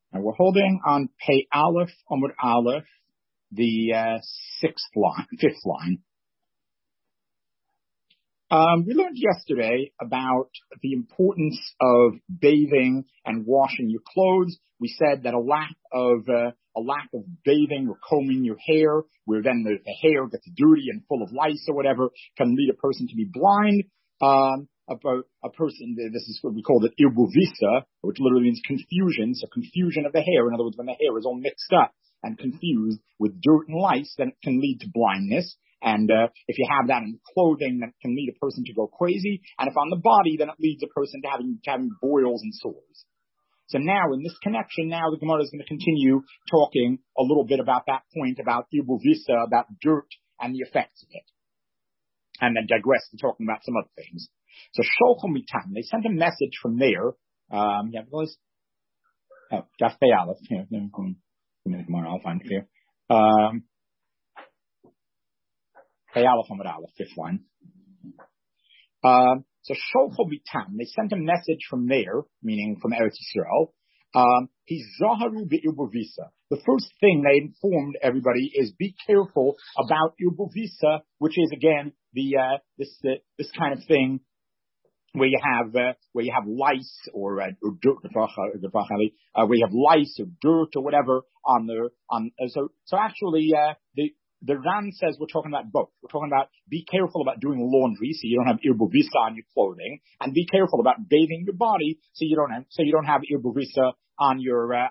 And we're holding on Pei Aleph, Amud Aleph, the fifth line. We learned yesterday about the importance of bathing and washing your clothes. We said that a lack of bathing or combing your hair, where then the hair gets dirty and full of lice or whatever, can lead a person to be blind. A person, this is what we call it irbuvisa, which literally means confusion. So confusion of the hair. In other words, when the hair is all mixed up and confused with dirt and lice, then it can lead to blindness. And if you have that in clothing, that can lead a person to go crazy. And if on the body, then it leads a person to having boils and sores. So now, in this connection, now the Gemara is going to continue talking a little bit about that point, about irbuvisa, about dirt and the effects of it. And then digress to talking about some other things. So Sholchom Mitam, they sent a message from there. Daf Pei Aleph. Here, I'll find it here. Pei Aleph Amud Aleph, fifth line. So Sholchom Mitam, they sent a message from there, meaning from Eretz Yisrael. Hizaharu be'irbuvisa. The first thing they informed everybody is be careful about irbuvisa, which is again this kind of thing where you have lice or dirt, where you have lice or dirt or whatever so actually the Ran says we're talking about both. We're talking about be careful about doing laundry so you don't have irbuvisa on your clothing, and be careful about bathing your body so you don't have irbuvisa on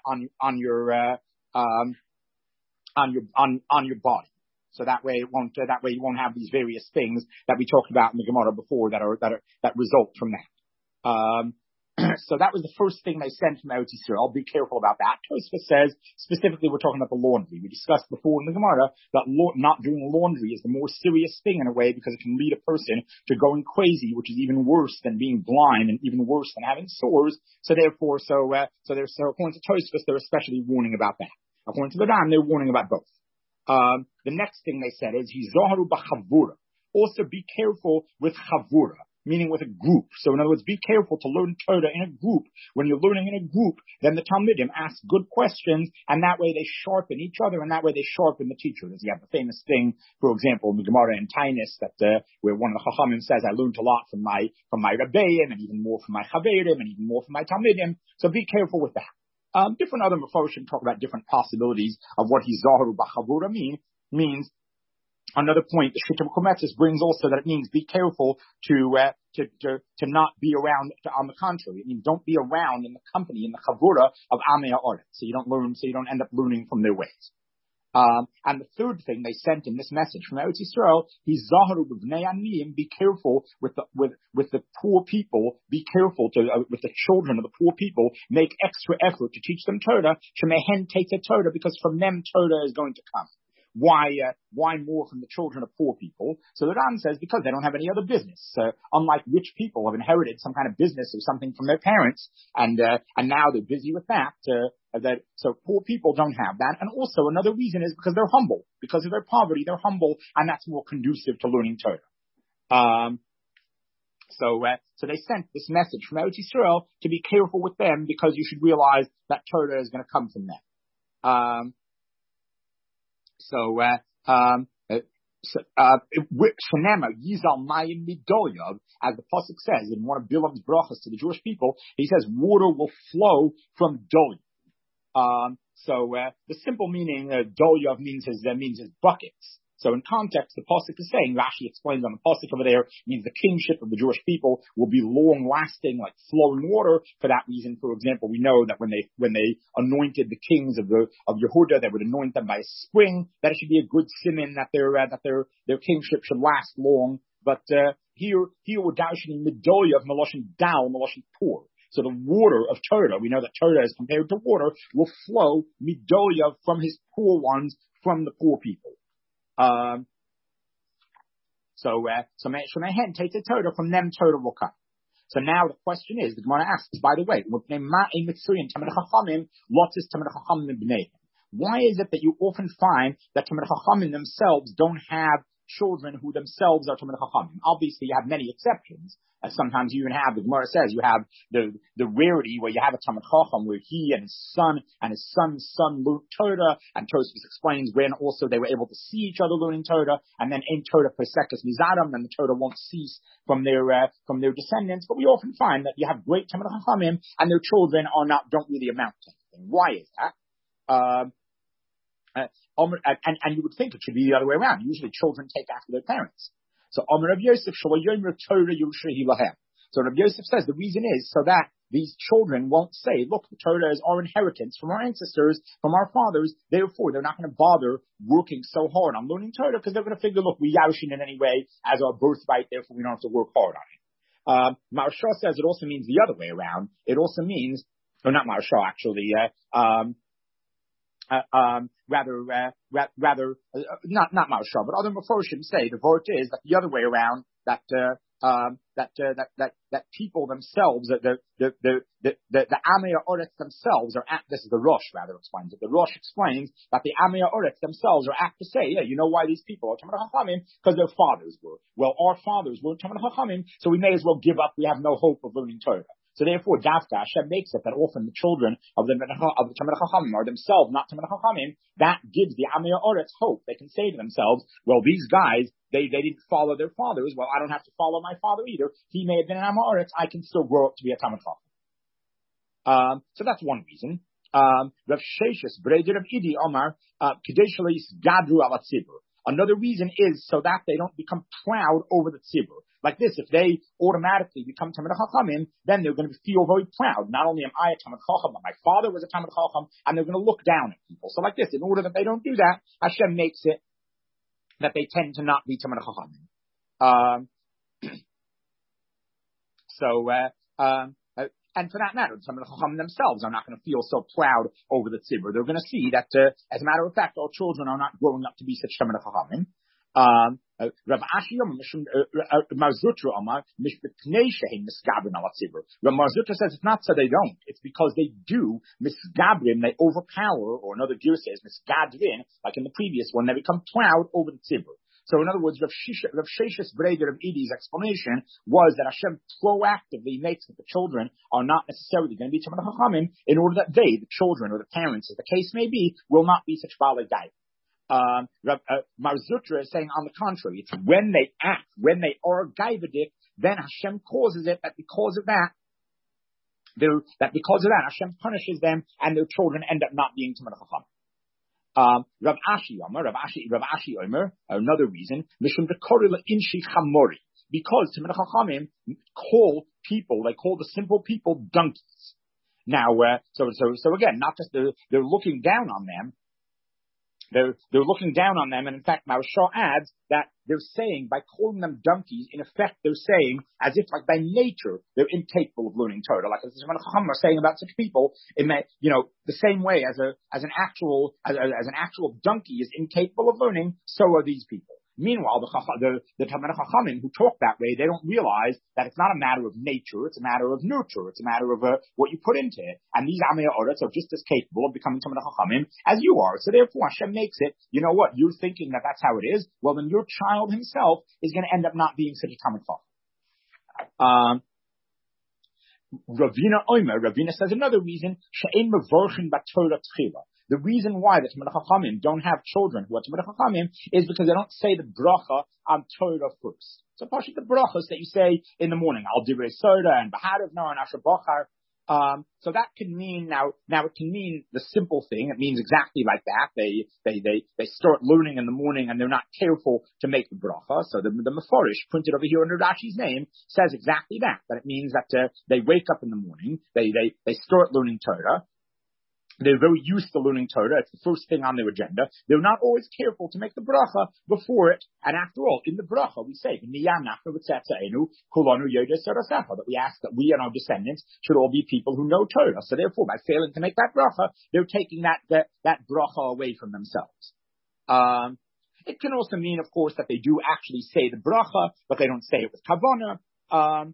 your body. So that way you won't have these various things that we talked about in the Gemara before that result from that. So that was the first thing they sent from Eretz Yisrael. Be careful about that. Tosfos says specifically we're talking about the laundry. We discussed before in the Gemara that not doing laundry is the more serious thing in a way because it can lead a person to going crazy, which is even worse than being blind and even worse than having sores. So therefore, according to Tosfos, they're especially warning about that. According to the Ran, they're warning about both. The next thing they said is Hizaharu b'chavura. Also be careful with chavura, meaning with a group. So in other words, be careful to learn Torah in a group. When you're learning in a group, then the Talmidim ask good questions, and that way they sharpen each other, and that way they sharpen the teacher. As you have the famous thing, for example, in the Gemara in Tainis, where one of the Chachamim says, I learned a lot from my Rebbeim, and even more from my Chaverim, and even more from my Talmidim. So be careful with that. Different other Mefarshim talk about different possibilities of what Hizaharu b'chavura means. Another point, the Shita B'Kometzes brings also that it means be careful to not be around. On the contrary, it means don't be around in the company, in the chavura of Amei Ha'aretz, so you don't end up learning from their ways. And the third thing they sent in this message from Eretz Yisrael, Hizaharu b'Bnei Aniyim, be careful with the poor people, be careful with the children of the poor people, make extra effort to teach them Torah, shemehen take the Torah, because from them Torah is going to come. Why more from the children of poor people? So the Ran says because they don't have any other business. Unlike rich people have inherited some kind of business or something from their parents, and now they're busy with that. So poor people don't have that. And also another reason is because they're humble. Because of their poverty, they're humble, and that's more conducive to learning Torah. So they sent this message from Eretz Yisrael to be careful with them, because you should realize that Torah is going to come from them. Shanema Yizal Mayim Midoyav, as the pasuk says in one of Bilam's brachas to the Jewish people, he says water will flow from Doyav. The simple meaning Doyav means his buckets. So in context, the pasuk is saying, Rashi explains on the pasuk over there, means the kingship of the Jewish people will be long-lasting, like flowing water. For that reason, for example, we know that when they anointed the kings of Yehuda, they would anoint them by a spring. That it should be a good siman that their kingship should last long. But here we're dashing midoya of meloshin dal, meloshin poor. So the water of Torah, we know that Torah is compared to water, will flow midoya from his poor ones, from the poor people. So Shemehen take the Torah, from them Torah will come. So now the question is, the Gemara asks, by the way, why is it that you often find that Talmidei Chachamim themselves don't have children who themselves are Talmid Chachamim. Obviously, you have many exceptions. Sometimes you even have, the Gemara says, you have the rarity where you have a Talmid Chacham where he and his son's son learned Torah, and Tosfos explains when also they were able to see each other learning Torah, and then in Torah Pesekas Mizaram, and the Torah won't cease from their descendants. But we often find that you have great Talmid Chachamim, and their children don't really amount to anything. Why is that? And you would think it should be the other way around. Usually children take after their parents. So Amar Rav Yosef, Torah Yushahi Lahem. So Rav Yosef says the reason is so that these children won't say, look, the Torah is our inheritance from our ancestors, from our fathers, therefore they're not going to bother working so hard on learning Torah because they're going to figure, look, we Yavshin in any way as our birthright, therefore we don't have to work hard on it. Maharsha says it also means the other way around. It also means, or not Maharsha actually, not Maharsha, but other Meforshim say the word is that the other way around, that people themselves, the Amei Oretz themselves are apt, this is the Rosh rather explains it. The Rosh explains that the Amei Oretz themselves are apt to say, yeah, you know why these people are Talmid Chachamim? Because their fathers were. Well, our fathers weren't Talmid Chachamim, so we may as well give up. We have no hope of learning Torah. So therefore, Davka, Hashem makes it that often the children of the Talmid Chachamim are themselves not Talmid Chachamim. That gives the Amei Oretz hope. They can say to themselves, well, these guys, they didn't follow their fathers. Well, I don't have to follow my father either. He may have been an Amei Oretz. I can still grow up to be a Talmid Chacham. So that's one reason. Rav Sheshes, Breder of Idi Omar, Kadesh Gadru Ala Tzibur. Another reason is so that they don't become proud over the tzibur. Like this, if they automatically become Talmid Chachamim, then they're going to feel very proud. Not only am I a Talmid Chacham, but my father was a Talmid Chacham, and they're going to look down at people. So like this, in order that they don't do that, Hashem makes it that they tend to not be Talmid Chachamim. And for that matter, some of the Chacham themselves are not going to feel so proud over the tzibur. They're going to see that, as a matter of fact, our children are not growing up to be such Talmid Chachamim. Rav Ashi Marzutra Amar Mishbeknei Shehin Misgabrin Ala Tzibur. Rav Marzutra says it's not so they don't. It's because they do Misgabrin. They overpower, or another Jew says Misgadrin, like in the previous one. They become proud over the tzibur. So in other words, Rav Sheshes Breder of Edi's explanation was that Hashem proactively makes that the children are not necessarily going to be Talmid Chachamim in order that they, the children or the parents, as the case may be, will not be such Balei Dai. Marzutra is saying on the contrary, it's when they act, when they are Gaivadik, then Hashem causes it that because of that Hashem punishes them and their children end up not being Talmid Chachamim. Rav Ashi Omer, another reason, Mishum V'Korila Inshi Chamori, because Talmid Chachamim call people, they call the simple people donkeys. Now, so again, not just they're looking down on them. They're looking down on them, and in fact, Maharsha adds that they're saying, by calling them donkeys, in effect, they're saying, as if like by nature, they're incapable of learning Torah. Like as the Chacham are saying about such people, it may, the same way as an actual donkey is incapable of learning, so are these people. Meanwhile, the Talmid Chachamim who talk that way, they don't realize that it's not a matter of nature, it's a matter of nurture, it's a matter of what you put into it. And these Amei Oretz are just as capable of becoming Talmid Chachamim as you are. So therefore, Hashem makes it, you know what, you're thinking that that's how it is, well then your child himself is going to end up not being such a Talmid Chacham. Ravina says another reason, She'en Mevorchin B'Torah Tchila. The reason why the Talmid Chachamim don't have children who are Talmid Chachamim is because they don't say the bracha on Torah first. So partially the brachas that you say in the morning, Al Divrei Soda and Baharav Nar and Asher Bachar. So that can mean now it can mean the simple thing. It means exactly like that. They start learning in the morning and they're not careful to make the bracha. So the Meforish printed over here under Rashi's name says exactly that. That it means that they wake up in the morning, they start learning Torah. They're very used to learning Torah. It's the first thing on their agenda. They're not always careful to make the bracha before it. And after all, in the bracha, we say, that we ask that we and our descendants should all be people who know Torah. So therefore, by failing to make that bracha, they're taking that bracha away from themselves. It can also mean, of course, that they do actually say the bracha, but they don't say it with kavanah.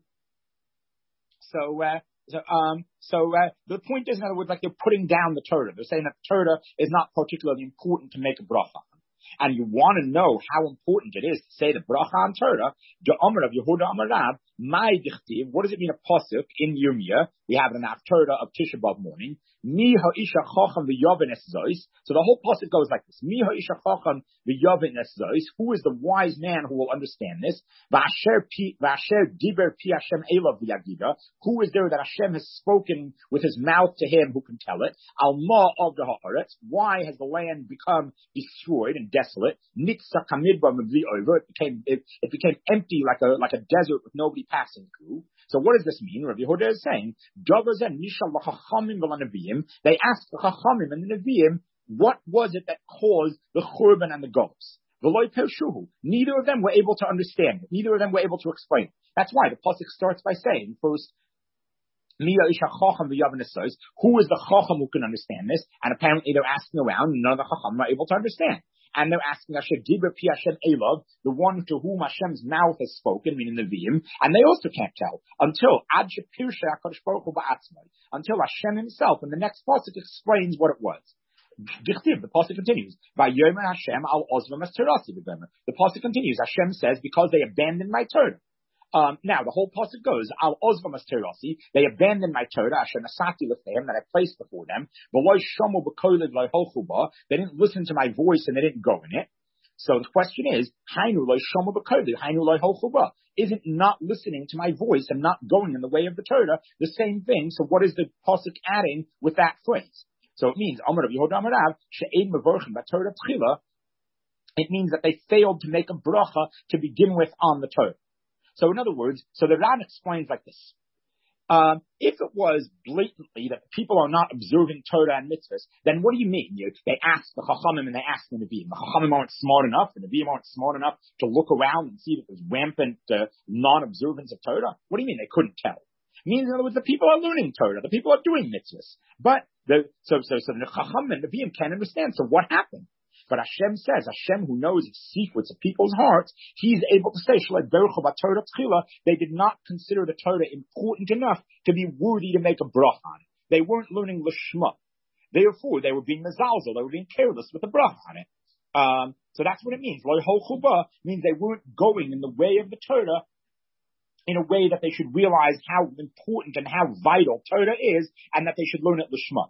So the point is, in other words, like they're putting down the Torah. They're saying that the Torah is not particularly important to make a bracha. and you want to know how important it is to say the bracha on Torah, the Amar of Yehuda Amar Rab, my dichtiv, what does it mean a pasuk in Yirmiyah? We have an Haftarah of Tisha B'Av morning. Mi ha'isha chacham v'yavin es zois. So the whole pasuk goes like this. Mi ha'isha chacham v'yavin es zois. Who is the wise man who will understand this? V'asher diber pi Hashem elav v'yagida. Who is there that Hashem has spoken with his mouth to him who can tell it? Al ma of the ha'aretz. Why has the land become destroyed and desolate? Nitzah kamidbar mevli over. It became empty like a desert with nobody passing through. So what does this mean? Rabbi Yehuda is saying, they asked the Chachamim and the Nevi'im, what was it that caused the Churban and the Golos? Neither of them were able to understand it. Neither of them were able to explain it. That's why the pasuk starts by saying, first, who is the Chacham who can understand this? And apparently they're asking around, and none of the Chacham are able to understand. And they're asking Hashem, Dibur Pi Hashem Elav, the one to whom Hashem's mouth has spoken, meaning the Nevi'im, and they also can't tell until Ad Shepirsha HaKadosh Baruch Hu Ba'atzmai, until Hashem himself in the next pasuk explains what it was. The pasuk continues, Vayomer Hashem al Ozvam as Terasi. The pasuk continues, Hashem says, because they abandoned my Torah. Now the whole pasuk goes, Al Ozvam as Terasi, they abandoned my Torah, Asher Nasati Lefeim, that I placed before them, they didn't listen to my voice and they didn't go in it. So the question is, isn't not listening to my voice and not going in the way of the Torah the same thing? So what is the pasuk adding with that phrase? So it means, it means that they failed to make a bracha to begin with on the Torah. So in other words, so the Ran explains like this. If it was blatantly that people are not observing Torah and mitzvahs, then what do you mean? They ask the Chachamim and they ask the Nevi'im. The Chachamim aren't smart enough, the Nevi'im aren't smart enough to look around and see that there's rampant non-observance of Torah. What do you mean they couldn't tell? It means, in other words, the people are learning Torah, the people are doing mitzvahs. But the Chachamim and the Nevi'im can't understand. So what happened? But Hashem says, Hashem who knows the secrets of people's hearts, He's able to say, they did not consider the Torah important enough to be worthy to make a bracha on it. They weren't learning Lishma. Therefore, they were being mezalzel, they were being careless with the bracha on it. So that's what it means. Lo chuba means they weren't going in the way of the Torah in a way that they should realize how important and how vital Torah is, and that they should learn it Lishma.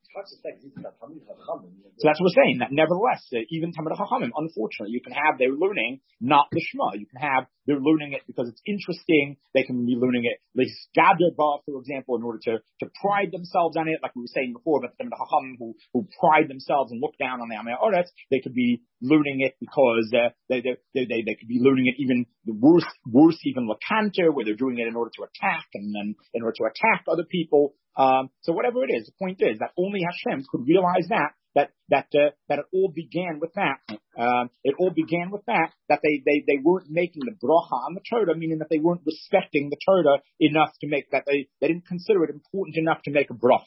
So that's what we're saying, that nevertheless, even Talmidei Chachamim, unfortunately, you can have they're learning not the Shema. You can have they're learning it because it's interesting. They can be learning it, like Gaderba, for example, in order to pride themselves on it, like we were saying before about the Talmidei Chachamim who pride themselves and look down on the Amei Oretz. They could be learning it because they could be learning it even worse even Lakanter, where they're doing it in order to attack and then in order to attack other people. So whatever it is, the point is that only Hashem could realize that it all began with that. It all began with that they weren't making the bracha on the Torah, meaning that they weren't respecting the Torah enough to make that they didn't consider it important enough to make a bracha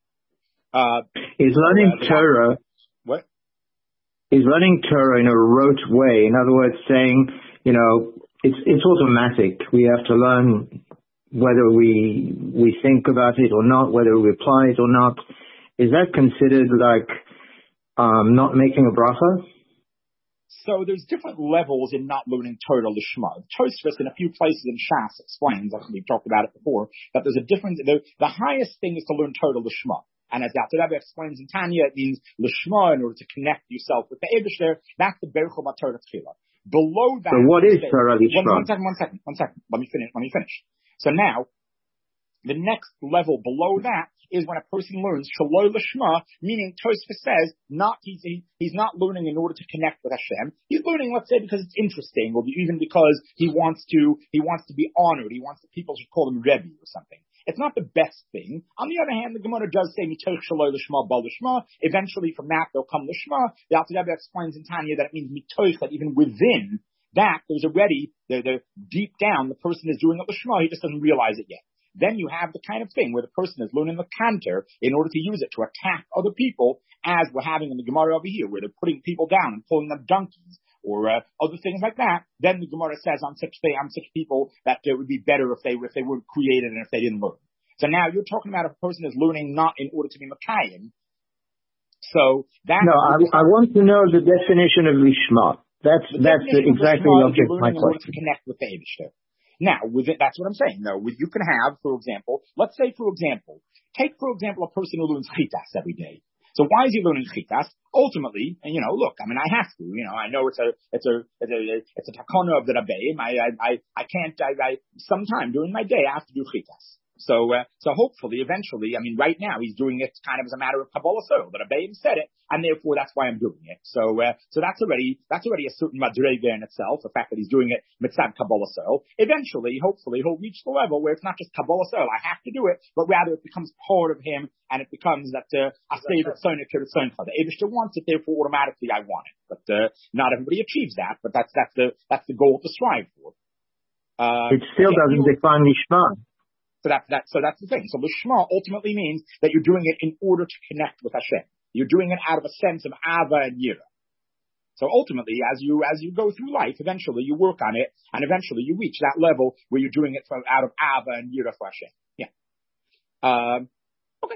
on it. Is learning Torah? What? Is learning Torah in a rote way? In other words, saying, it's automatic. We have to learn whether we think about it or not, whether we apply it or not. Is that considered like not making a bracha? So there's different levels in not learning Torah Lishma. Tosfos in a few places in Shas explains, like we've talked about it before, that there's a difference. The highest thing is to learn Torah Lishma. And as Dr. Rebbe explains in Tanya, it means Lishma in order to connect yourself with the Eibush there. That's the Berach Torah Tchila. Below that. So what is Torah Lishma? One second. Let me finish. So now, the next level below that is when a person learns Shaloi Lishma, meaning Tosfos says he's not learning in order to connect with Hashem. He's learning, let's say, because it's interesting, or even because he wants to be honored. He wants the people to call him Rebbe or something. It's not the best thing. On the other hand, the Gemara does say Mitoch Shaloi Lishma Bal Lishma. Eventually, from that there'll come Lishma. The Alter Rebbe explains in Tanya that it means Mitoch, that even within that there's already the deep down the person is doing a Lishma. He just doesn't realize it yet. Then you have the kind of thing where the person is learning the canter in order to use it to attack other people, as we're having in the Gemara over here, where they're putting people down and pulling them donkeys or other things like that. Then the Gemara says on such people that it would be better if they weren't created and if they didn't learn. So now you're talking about if a person is learning not in order to be Makayim, So that. No, I want to know the definition of lishma. That's exactly the object of my question. In order to connect with the Eibishter. Now, that's what I'm saying. Though you can have, for example, take for example a person who learns chitas every day. So why is he learning chitas? Ultimately, look, I have to, I know it's a takana of the Rabbeim. I can't, sometime during my day I have to do chitas. So hopefully, eventually, right now he's doing it kind of as a matter of Kabbalah soil. The Rebbeim said it, and therefore that's why I'm doing it. So that's already a certain madrega in itself, the fact that he's doing it mitzad Kabbalah soil. Eventually, hopefully, he'll reach the level where it's not just Kabbalah soil, I have to do it, but rather it becomes part of him, and it becomes that, I say that Sona Kirisoncha. The Eibishter wants it, therefore automatically I want it. But, not everybody achieves that, but that's the goal to strive for. It still doesn't define Lishma. So that's the thing. So Lishma ultimately means that you're doing it in order to connect with Hashem. You're doing it out of a sense of Ava and Yira. So ultimately, as you go through life, eventually you work on it, and eventually you reach that level where you're doing it out of Ava and Yira for Hashem. Yeah. Okay.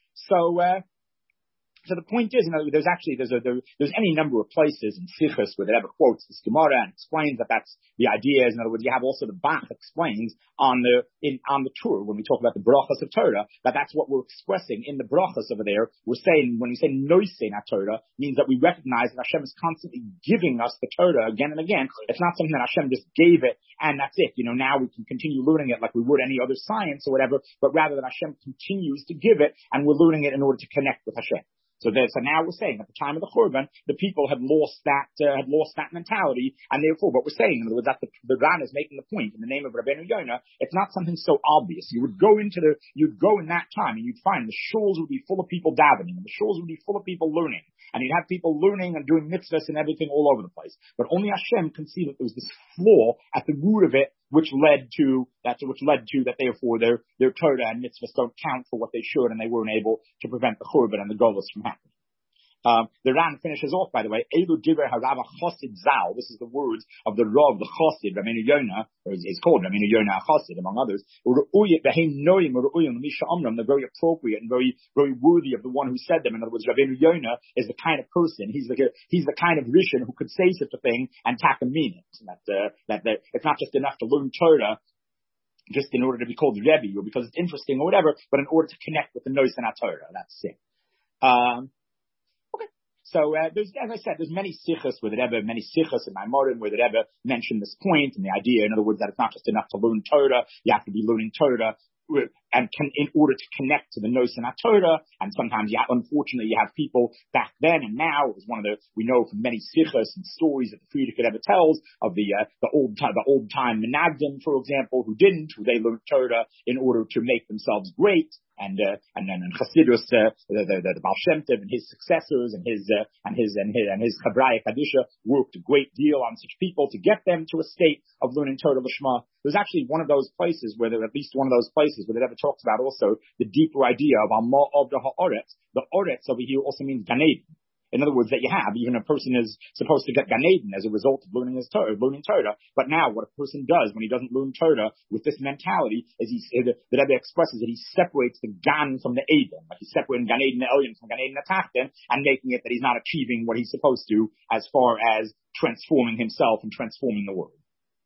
So the point is, there's any number of places in Sichos where the Rebbe quotes this Gemara and explains that that's the idea. In other words, you have also the Bach explains on the Torah when we talk about the brachas of Torah that's what we're expressing in the brachas over there. We're saying when we say noisen at Torah means that we recognize that Hashem is constantly giving us the Torah again and again. It's not something that Hashem just gave it and that's it. Now we can continue learning it like we would any other science or whatever, but rather that Hashem continues to give it and we're learning it in order to connect with Hashem. So now we're saying at the time of the Churban, the people had lost that mentality, and therefore what we're saying, in other words, that the Ran is making the point in the name of Rabbeinu Yonah, it's not something so obvious. You'd go in that time and you'd find the shuls would be full of people davening, and the shuls would be full of people learning, and you'd have people learning and doing mitzvahs and everything all over the place. But only Hashem can see that there was this flaw at the root of it, which led to that therefore their Torah and mitzvahs don't count for what they should, and they weren't able to prevent the Churban and the Golus from happening. The Ran finishes off, by the way, Elu Diver Harava Chosid Zal. This is the words of the Rav, the Chosid, Rabbeinu Yonah, or it's called Rabbeinu Yonah Chosid, among others. They're very appropriate and very, very worthy of the one who said them. In other words, Rabbeinu Yonah is the kind of person, he's the kind of Rishon who could say such a thing and tack a meaning. That it's not just enough to learn Torah just in order to be called Rebbe or because it's interesting or whatever, but in order to connect with the Nois and Torah. That's it. So there's many sichos where the Rebbe, many sichos in Maimorim where the Rebbe mentioned this point and the idea, in other words, that it's not just enough to learn Torah, you have to be learning Torah in order to connect to the Nos and Torah. And sometimes, unfortunately, you have people back then and now. It was we know from many sichos and stories that the Frierdiker Rebbe tells of the old time Menagdim, for example, who they learned Torah in order to make themselves great. And then in Chassidus, the Baal Shem Tov and his successors and his Chabraya Kadisha worked a great deal on such people to get them to a state of learning Torah Lishma. There's actually one of those places where the Rebbe talks about also the deeper idea of Alma of the Ha'aretz. The Ha'aretz over here also means Gan Eden. In other words, that you have, even a person is supposed to get Gan Eden as a result of learning Torah. But now what a person does when he doesn't learn Torah with this mentality is the Rebbe expresses that he separates the Gan from the Eden. Like he's separating Gan Eden Elyon from Gan Eden Atachton and making it that he's not achieving what he's supposed to as far as transforming himself and transforming the world.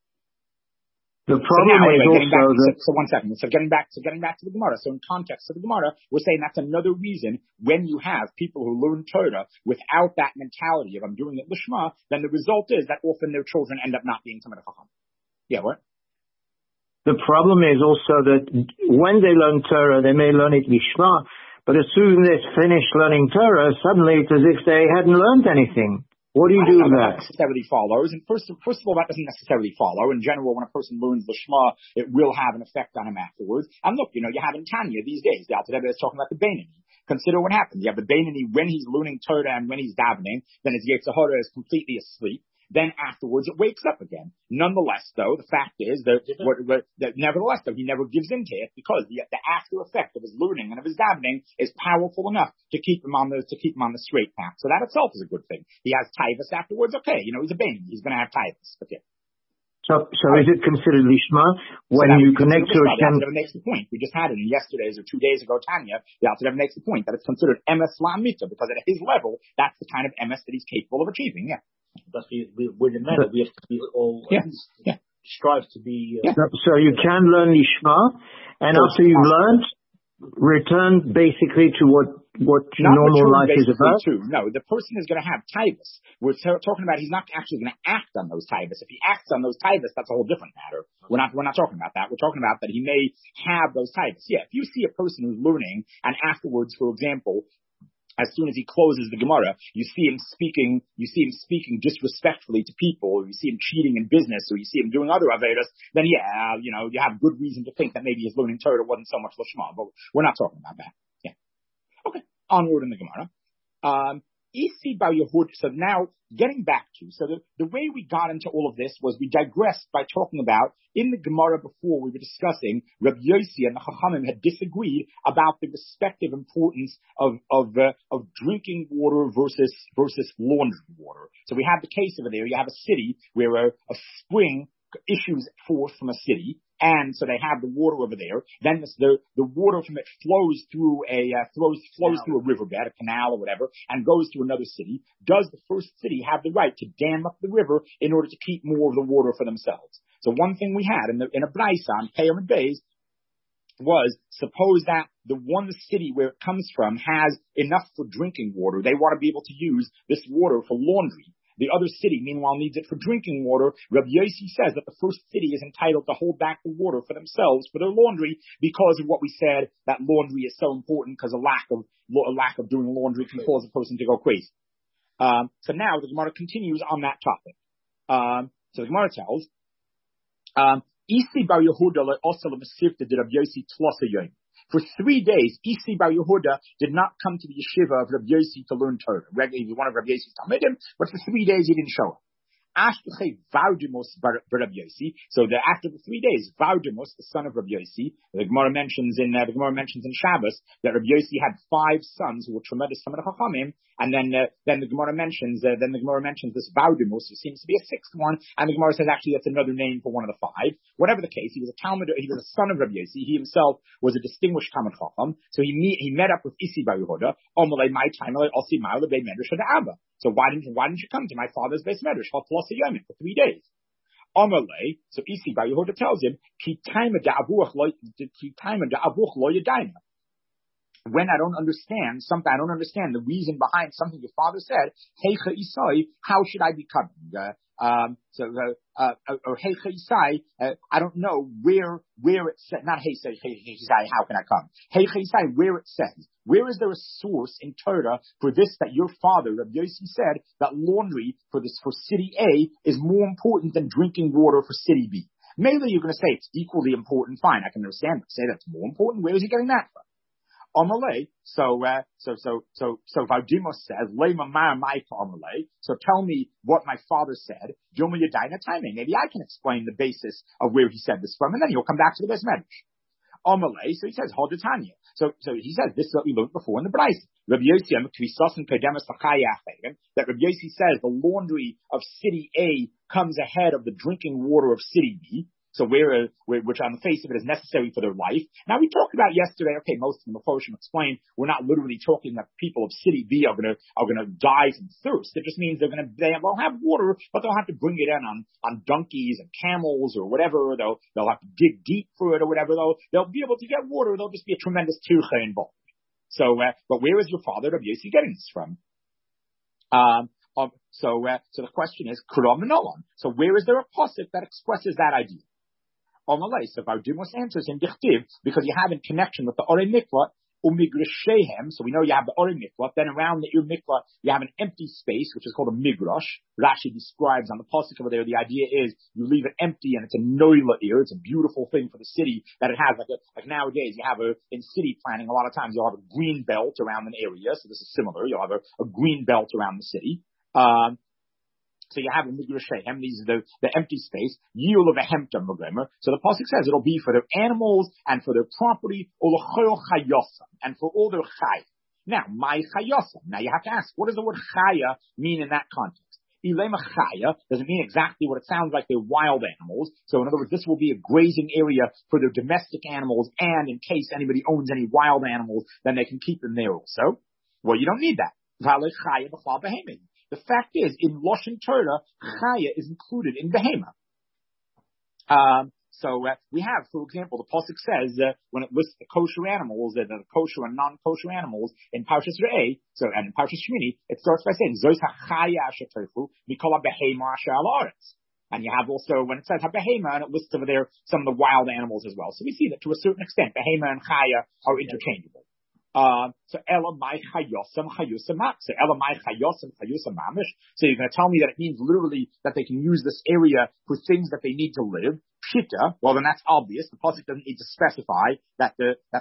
The problem is also that... So 1 second. So getting back to the Gemara. So in context of the Gemara, we're saying that's another reason when you have people who learn Torah without that mentality of I'm doing it Lishma, then the result is that often their children end up not being Talmidei Chacham. Yeah, what? The problem is also that when they learn Torah, they may learn it Lishma, but as soon as they finish learning Torah, suddenly it's as if they hadn't learned anything. What do you do with that? Necessarily follows, and first of all, that doesn't necessarily follow. In general, when a person learns Lishma, it will have an effect on him afterwards. And look, you have in Tanya these days, the Alter Rebbe is talking about the Beinoni. Consider what happens. You have the Beinoni when he's learning Torah and when he's davening, then his Yetzer Hara is completely asleep. Then afterwards it wakes up again. Nonetheless, though, the fact is that nevertheless, though, he never gives in to it because the after effect of his learning and of his davening is powerful enough to keep him on the straight path. So that itself is a good thing. He has taivas afterwards. Okay, he's a Beinoni. He's going to have taivas. Okay. So is it considered lishma when you connect to a Shem? The Alter Rebbe makes the point. We just had it in yesterday's or 2 days ago, Tanya. The Alter Rebbe makes the point that it's considered emes la'amita because at his level, that's the kind of emes that he's capable of achieving. Yeah. But we're the men. We have to be all strive to be. So you can learn lishma, and after you've learned, return basically to what normal life is about? No, the person is going to have taivas. We're talking about he's not actually going to act on those taivas. If he acts on those taivas, that's a whole different matter. We're not talking about that. We're talking about that he may have those taivas. Yeah, if you see a person who's learning and afterwards, for example, as soon as he closes the Gemara, you see him speaking disrespectfully to people, or you see him cheating in business, or you see him doing other averas, then you have good reason to think that maybe his learning Torah wasn't so much Lashma, but we're not talking about that. Yeah. Okay. Onward in the Gemara. Isi Bar Yehud, so now getting back to, so the way we got into all of this was we digressed by talking about, in the Gemara before we were discussing, Rabbi Yossi and the Chachamim had disagreed about the respective importance of drinking water versus laundry water. So we have the case over there, you have a city where a spring issues forth from a city, and so they have the water over there. Then the water from it flows through through a riverbed, a canal or whatever, and goes to another city. Does the first city have the right to dam up the river in order to keep more of the water for themselves? So one thing we had in a Braisa on Peyam and Beis was, suppose that the one city where it comes from has enough for drinking water. They want to be able to use this water for laundry. The other city, meanwhile, needs it for drinking water. Rabbi Yossi says that the first city is entitled to hold back the water for themselves, for their laundry, because of what we said, that laundry is so important, because a lack of doing laundry can cause a person to go crazy. So now the Gemara continues on that topic. So the Gemara tells, Isi Bar Yehuda also l'masifta did Rabbi Yossi tlasa yoyim. For 3 days, Isi Bar Yehuda did not come to the yeshiva of Rabbi Yossi to learn Torah. He was one of Rabbi Yossi's talmidim, but for 3 days he didn't show up. Ashkechei Vaudimus bar Rabbi Yossi. So after the 3 days, Vaudimus, the son of Rabbi Yossi, the Gemara mentions in Shabbos that Rabbi Yossi had 5 sons who were tremendous Talmidei Chachamim, and then the Gemara mentions this Vaudimus, who seems to be a 6th one, and the Gemara says actually that's another name for one of the 5. Whatever the case, he was a son of Rabbi Yossi. He himself was a distinguished Talmid Chacham, so he met up with Isi Bar Yehuda. Omalei my time also ma'ale bei medrash Abba. So why didn't you come to my father's base medrash for 3 days? Amalei, so Isi Bar Yehuda tells him, ki taima da'avuch lo yadayna. When I don't understand something, I don't understand the reason behind something your father said, Heicha Isai, how should I be coming? Or Heicha Isai, I don't know where it says, not Heicha Isai, how can I come? Heicha Isai, where it says. Where is there a source in Torah for this, that your father, Rabbi Yossi, said that laundry for city A is more important than drinking water for city B? Maybe you're going to say it's equally important. Fine, I can understand, but say that's more important. Where is he getting that from? Amalei, so Vaudimus says, so tell me what my father said. Maybe I can explain the basis of where he said this from, and then he'll come back to the best medrash. Amalei, so he says, Hodetanya. So he says, this is what we learned before in the Braisa. Rabbi Yossi, that Rabbi Yossi says the laundry of city A comes ahead of the drinking water of city B. So which on the face of it is necessary for their life. Now we talked about yesterday, okay, most of the Mephoshim explained, we're not literally talking that people of city B are gonna die from thirst. It just means they'll have water, but they'll have to bring it in on donkeys and camels or whatever. They'll have to dig deep for it or whatever. They'll be able to get water. There'll just be a tremendous tircha involved. So, but where is your father, Rabbi Yossi, getting this from? So the question is, Kuram and Noam. So where is there a pasuk that expresses that idea? Amalei, so Vaudimus answers in Dichtiv, because you have in connection with the Orei Mikvah, Umigrashehem, so we know you have the Orei Mikvah, then around the Mikvah, you have an empty space, which is called a Migrash. Rashi describes on the pasuk over there, the idea is you leave it empty and it's a noila ear, it's a beautiful thing for the city that it has, like nowadays you have in city planning, a lot of times you'll have a green belt around an area, so this is similar, you'll have a green belt around the city. So you have a migrashehem, these are the empty space, yul of a hemtam programmer. So the pasuk says it'll be for their animals and for their property, olachol chayosam, and for all their chay. Now, my chayosam. Now you have to ask, what does the word chaya mean in that context? Ilema chaya doesn't mean exactly what it sounds like. They're wild animals. So in other words, this will be a grazing area for their domestic animals, and in case anybody owns any wild animals, then they can keep them there also. Well, you don't need that. The fact is, in Lashon Torah, chaya is included in behema. We have, for example, the pasuk says when it lists the kosher animals, the kosher and non-kosher animals in Parshas Re'eh, and in Parshas Shmini, it starts by saying Zos hachaya asher tofu mikol behema asher al haaretz. And you have also when it says behema, and it lists over there some of the wild animals as well. So we see that to a certain extent, behema and chaya are interchangeable. So ela mai chayosam chayusam mamish. So ela mai chayosam chayusam mamish. So you're going to tell me that it means literally that they can use this area for things that they need to live. Pshita. Well, then that's obvious. The pasuk doesn't need to specify that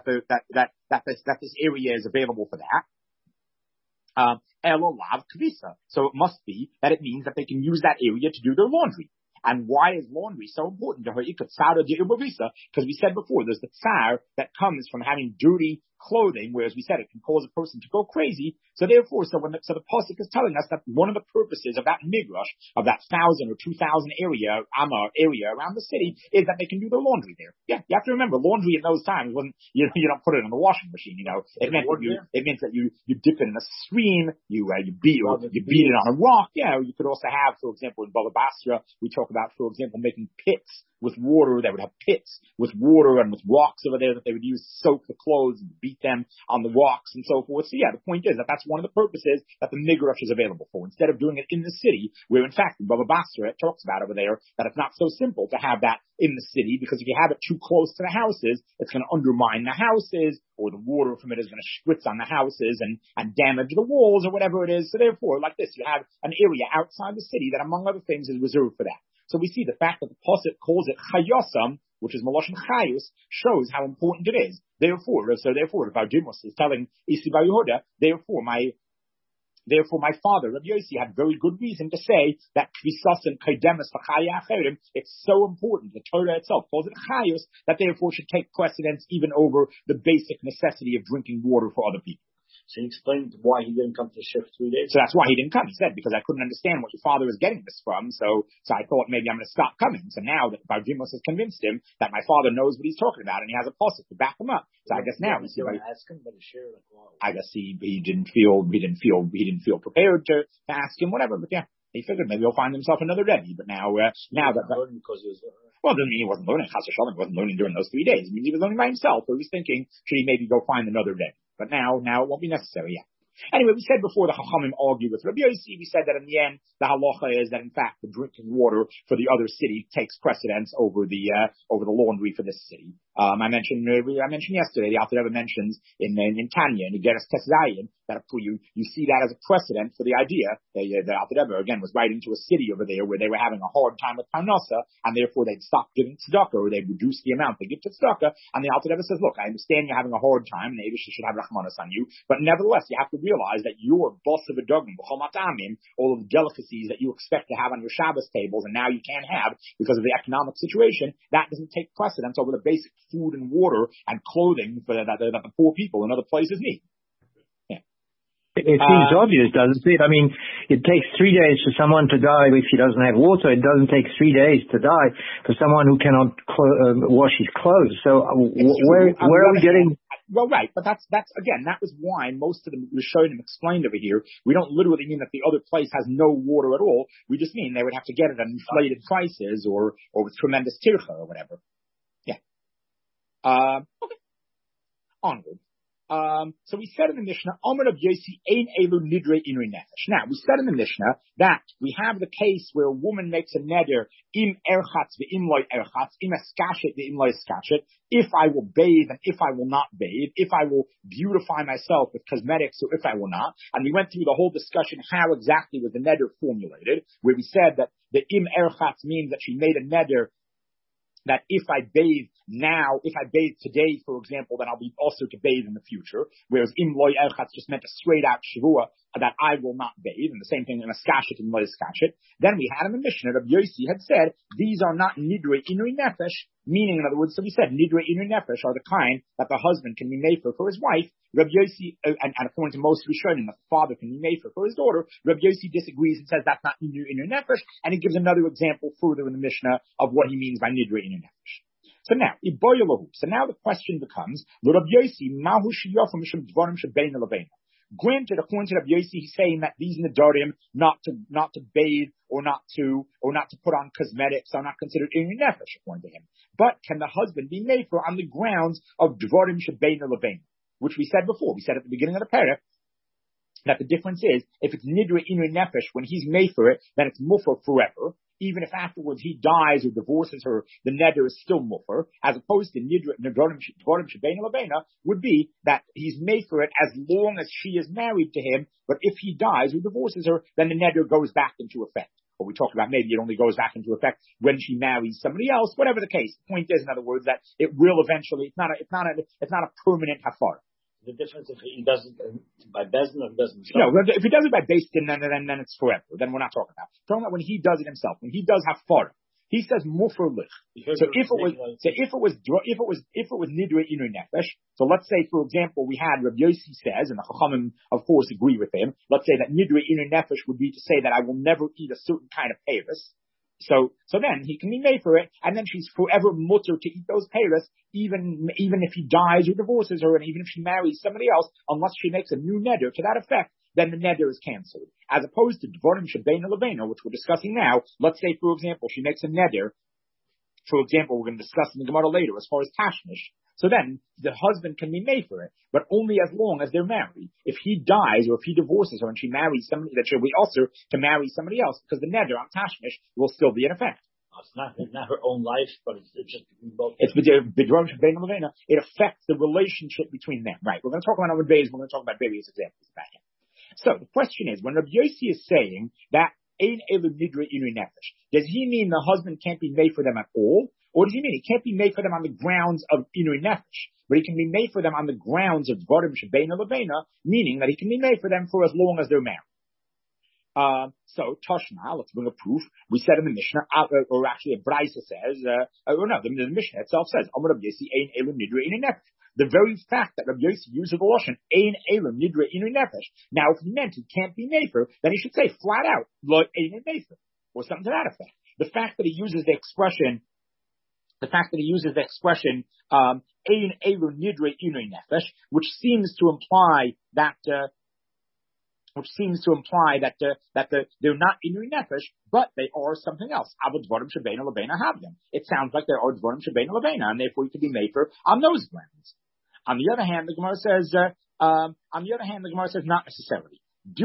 this area is available for that. Ela lav kvisa. So it must be that it means that they can use that area to do their laundry. And why is laundry so important to her? Because we said before, there's the tsar that comes from having dirty clothing, whereas we said it can cause a person to go crazy. So therefore, the pasuk is telling us that one of the purposes of that midrash, of that 1,000 or 2,000 area around the city, is that they can do their laundry there. Yeah, you have to remember, laundry in those times wasn't, you don't put it in the washing machine, It meant that you dip it in a stream, you beat it on a rock. Yeah, you could also have, for example, in Baba Basra, we talk about, for example, making pits with water. They would have pits with water and with rocks over there that they would use to soak the clothes and beat them on the rocks and so forth. So yeah, the point is that that's one of the purposes that the midrash is available for. Instead of doing it in the city, where in fact in Baba Basra it talks about over there that it's not so simple to have that in the city, because if you have it too close to the houses, it's going to undermine the houses, or the water from it is going to spritz on the houses and damage the walls or whatever it is. So therefore, like this, you have an area outside the city that, among other things, is reserved for that. So we see the fact that the pasuk calls it chayosam, which is Maloshin Chayus, shows how important it is. Therefore, Vardimus is telling Isi Bar Yehuda, therefore my father, Rabbi Yossi, had very good reason to say that Kvisasim Kaidemus V'Chaya Acherim, it's so important, the Torah itself calls it Chayus, that therefore should take precedence even over the basic necessity of drinking water for other people. So he explained why he didn't come to the shift 3 days. So that's why he didn't come. He said, because I couldn't understand what your father was getting this from, so I thought maybe I'm going to stop coming. So now that Bardimus has convinced him that my father knows what he's talking about and he has a pasuk to back him up. So I guess now ask him, but I guess he didn't feel prepared to ask him whatever. But yeah, he figured maybe he'll find himself another Rebbe. But now that because he was well, doesn't mean he wasn't learning. Chas v'shalom, he wasn't learning during those 3 days. It means he was learning by himself. So he was thinking, should he maybe go find another Rebbe? But now it won't be necessary yet. Anyway, we said before the Chachamim argue with Rabbi Yossi. We said that in the end, the halacha is that in fact the drinking water for the other city takes precedence over the laundry for this city. I mentioned yesterday, the Alter Rebbe mentions in Tanya, in Igeres Teszayin, that you see that as a precedent for the idea. The Alter Rebbe again was writing to a city over there where they were having a hard time with Parnasa, and therefore they'd stop giving tzedakah, or they'd reduce the amount they give to tzedakah. And the Alter Rebbe says, look, I understand you're having a hard time, and maybe you should have rachmanas on you, but nevertheless, you have to realize that your boss of a dogim, all of the delicacies that you expect to have on your Shabbos tables, and now you can't have because of the economic situation, that doesn't take precedence over the basic food and water and clothing that the poor people in other places need. Yeah. It seems obvious, doesn't it? I mean, it takes 3 days for someone to die if he doesn't have water. It doesn't take 3 days to die for someone who cannot wash his clothes. So where are we getting? Well, right, but that's again, that was why most of the Rishonim explained over here. We don't literally mean that the other place has no water at all. We just mean they would have to get it at inflated prices or with tremendous tircha or whatever. Yeah. Okay. Onward. So we said in the Mishnah, Omer of Yossi ein elu nidre inui nefesh. Now, we said in the Mishnah that we have the case where a woman makes a neder im erchatz ve'im loy erchatz, im eskashet ve'im loy eskashet, if I will bathe and if I will not bathe, if I will beautify myself with cosmetics or if I will not. And we went through the whole discussion how exactly was the neder formulated, where we said that the im erchatz means that she made a neder that if I bathe now if I bathe today, for example, then I'll be also to bathe in the future. Whereas im loy erchatz just meant a straight out shavua that I will not bathe, and the same thing in a skashit and loy skashit. Then we had in the Mishnah, Rabbi Yossi had said, these are not nidre inui nefesh, meaning, in other words, so we said nidre inui nefesh are the kind that the husband can be made for his wife. Rabbi Yossi, and according to most Rishonim, the father can be made for his daughter. Rabbi Yossi disagrees and says that's not nidre inui nefesh, and he gives another example further in the Mishnah of what he means by nidre inui nefesh. So now, the question becomes, Rabbi Yossi, mahu shiyafim mishum dvarim shebein lebein. Granted, according to Rabbi Yossi, he's saying that these nedarim, not to bathe or not to put on cosmetics, are not considered inui nefesh according to him. But can the husband be made for on the grounds of dvarim shebein lebein, which we said before? We said at the beginning of the parak that the difference is if it's nidre inui nefesh when he's made for it, then it's muffar forever. Even if afterwards he dies or divorces her, the neder is still muffar, as opposed to dvarim shebein lebeina would be that he's made for it as long as she is married to him, but if he dies or divorces her, then the neder goes back into effect. Or we talked about maybe it only goes back into effect when she marries somebody else, whatever the case. The point is, in other words, that it will eventually, it's not a permanent hafar. The difference if he does it by Bezdin or doesn't. No, if he does it by Bezdin, then it's forever. Then we're not talking about. We're talking about when he does it himself. When he does have far, he says mufer lich. So if it was nidre inui nefesh. So let's say, for example, we had Rabbi Yossi says, and the Chachamim of course agree with him. Let's say that nidre inui nefesh would be to say that I will never eat a certain kind of peiros. So then he can be made for it, and then she's forever mutter to eat those peiros, even if he dies or divorces her, and even if she marries somebody else, unless she makes a new neder to that effect, then the neder is cancelled. As opposed to dvarim shebein lebeina, which we're discussing now. Let's say, for example, she makes a neder. For example, we're going to discuss in the Gemara later as far as tashmish. So then the husband can be made for it, but only as long as they're married. If he dies or if he divorces her and she marries somebody, that she'll be also to marry somebody else, because the neder on tashmish will still be in effect. It's not her own life, but it's just both. It's b'dvarim shebein lebeina. It affects the relationship between them. Right. We're going to talk about other days. We're going to talk about various examples about it. So the question is, when Rabbi Yossi is saying that ein elu nidre inui nefesh, does he mean the husband can't be made for them at all? Or does he mean he can't be made for them on the grounds of inui nefesh, but he can be made for them on the grounds of dvarim shebein lebeina, meaning that he can be made for them for as long as they're married? So Toshma, let's bring a proof. We said in the Mishnah, or actually a Braisa says, the Mishnah itself says, Amar Rabbi Yossi ein elu nidre inui nefesh. The very fact that Rabbi Yossi uses the lashon ein elu nidre inui nefesh. Now, if he meant he can't be made for, then he should say flat out lo ein mefer, or something to that effect. The fact that he uses the expression ein elu nidre inui nefesh, which seems to imply that they're not inui nefesh, but they are something else. Avad dvarim shebein lebeina have them. It sounds like there are dvarim shebein lebeina, and therefore you could be made for on those grounds. On the other hand, the Gemara says not necessarily.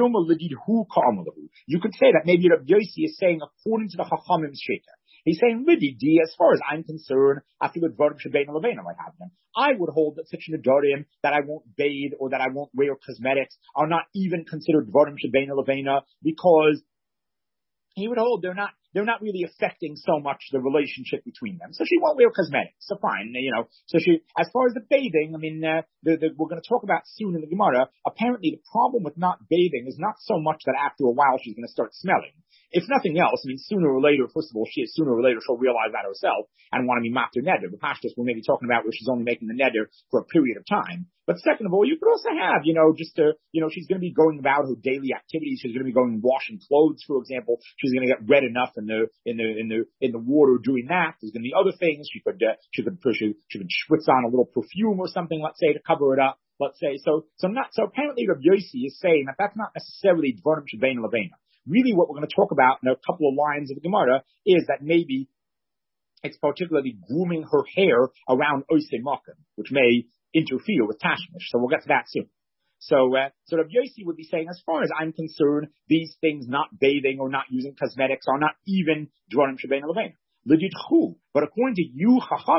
You could say that maybe Rabbi Yossi is saying according to the Chachamim's shita. He's saying, Lididi, as far as I'm concerned, I feel that dvarim shebein lebeina might have them. I would hold that such nedarim that I won't bathe or that I won't wear cosmetics are not even considered dvarim shebein lebeina, because he would hold they're not really affecting so much the relationship between them. So she won't wear cosmetics. So fine, So she, as far as the bathing, we're going to talk about soon in the Gemara. Apparently, the problem with not bathing is not so much that after a while she's going to start smelling. If nothing else, sooner or later, first of all, she'll realize that herself and want to be matir neder. The pashtus we're maybe talking about where she's only making the neder for a period of time. But second of all, you could also have, she's going to be going about her daily activities. She's going to be going washing clothes, for example. She's going to get wet enough in the water doing that. There's going to be other things. She could schwitz on a little perfume or something, let's say, to cover it up. Let's say so apparently Rabbi Yossi is saying that that's not necessarily dvarim shebein lebeina. Really, what we're going to talk about in a couple of lines of the Gemara is that maybe it's particularly grooming her hair around Oisei Makom, which may interfere with Tashmish. So we'll get to that soon. So Rabbi Yossi would be saying, as far as I'm concerned, these things, not bathing or not using cosmetics, are not even dvarim shebein lebeina. But according to you, Chachamim,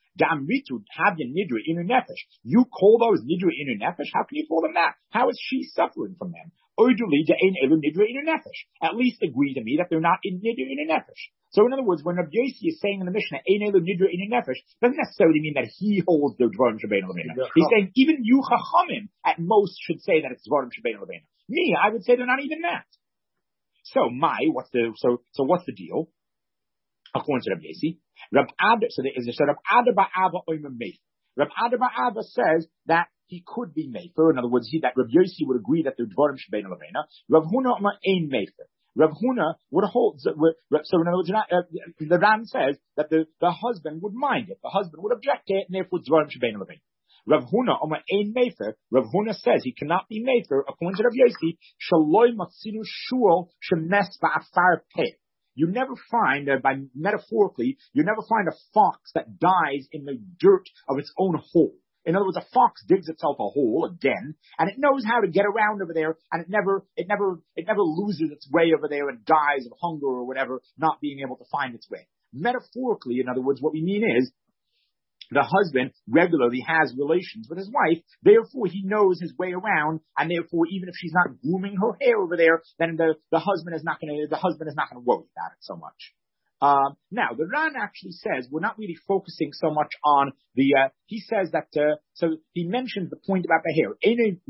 Da'amritu havya nidra inu nefesh. You call those nidra inu nefesh? How can you call them that? How is she suffering from them? Oiduli da'ein elu nidra inu nefesh. At least agree to me that they're not in nidra inu nefesh. So in other words, when Rabbi Yossi is saying in the Mishnah, ein elu nidra inu nefesh, doesn't necessarily mean that he holds the dvarim shebein lebeina. He's saying even you chachamim at most should say that it's dvarim shebein lebeina. Me, I would say they're not even that. So what's the deal? According to Rabbi Yossi, Rab Ada Ba'ava Oimer Mefer. Rab Ada Ba'ava says that he could be Mefer. In other words, that Rabbi Yossi would agree that they're dvarim shebein lebeina. Rav Huna Omer ein Mefer. Rav Huna would hold. So in other words, the Ran says that the husband would mind it. The husband would object to it, and therefore dvarim shebein lebeina. Rav Huna Omer ein Mefer. Rav Huna says he cannot be Mefer according to Rav Yossi. Shaloi matzinu shul shemes ba'afar peh. You never find, metaphorically, you never find a fox that dies in the dirt of its own hole. In other words, a fox digs itself a hole, a den, and it knows how to get around over there, and it never loses its way over there and dies of hunger or whatever, not being able to find its way. Metaphorically, in other words, what we mean is, the husband regularly has relations with his wife, therefore he knows his way around, and therefore even if she's not grooming her hair over there, then the husband is not going to worry about it so much. Now the Ran actually says we're not really focusing so much on the. He says that so he mentions the point about the hair.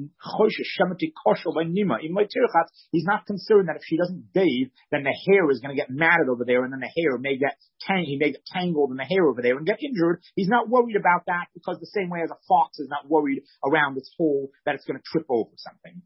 He's not concerned that if she doesn't bathe, then the hair is going to get matted over there, and then the hair may get tangled in the hair over there and get injured. He's not worried about that because the same way as a fox is not worried around its hole that it's going to trip over something.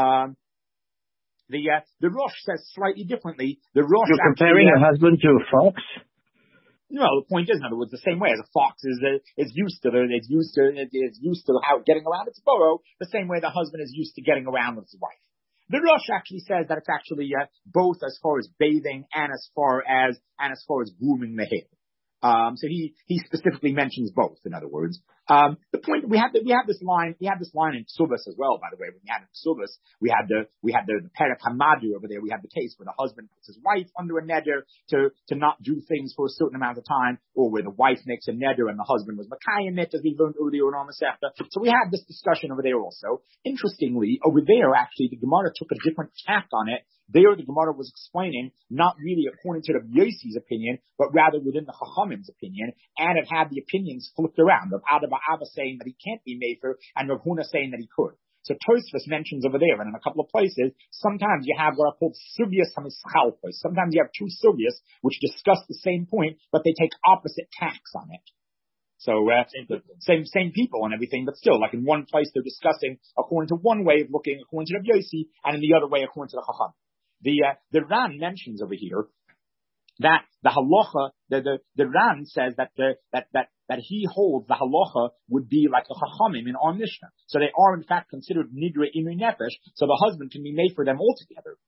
The Rosh says slightly differently. The Rosh You're comparing a husband to a fox? No, the point is, in other words, the same way as a fox is used to how getting around its burrow, the same way the husband is used to getting around with his wife. The Rosh actually says that it's actually both as far as bathing and as far as grooming the hair. So he specifically mentions both, in other words. The point, we have this line in Ksubas as well, by the way. When we had in Ksubas, we had the Perek Hamadu over there. We had the case where the husband puts his wife under a neder to not do things for a certain amount of time, or where the wife makes a neder and the husband was Makayim it, as we learned earlier in our Masechta. So we had this discussion over there also. Interestingly, over there, actually, the Gemara took a different tack on it. There, the Gemara was explaining, not really according to Rabbi Yossi's opinion, but rather within the Chachamim's opinion, and it had the opinions flipped around, of Ada Ba'ava saying that he can't be Mefer, and Rav Huna saying that he could. So Tosfos mentions over there, and in a couple of places, sometimes you have what are called sugyas hamischalpos. Sometimes you have two sugyas which discuss the same point, but they take opposite tacks on it. So same people and everything, but still, like in one place they're discussing according to one way of looking, according to Rabbi Yossi, and in the other way according to the Chacham. The Ran mentions over here that the halacha, the Ran says that he holds the halacha would be like the Chachamim in our Mishnah. So they are in fact considered nidre inu nefesh. So the husband can be made for them altogether.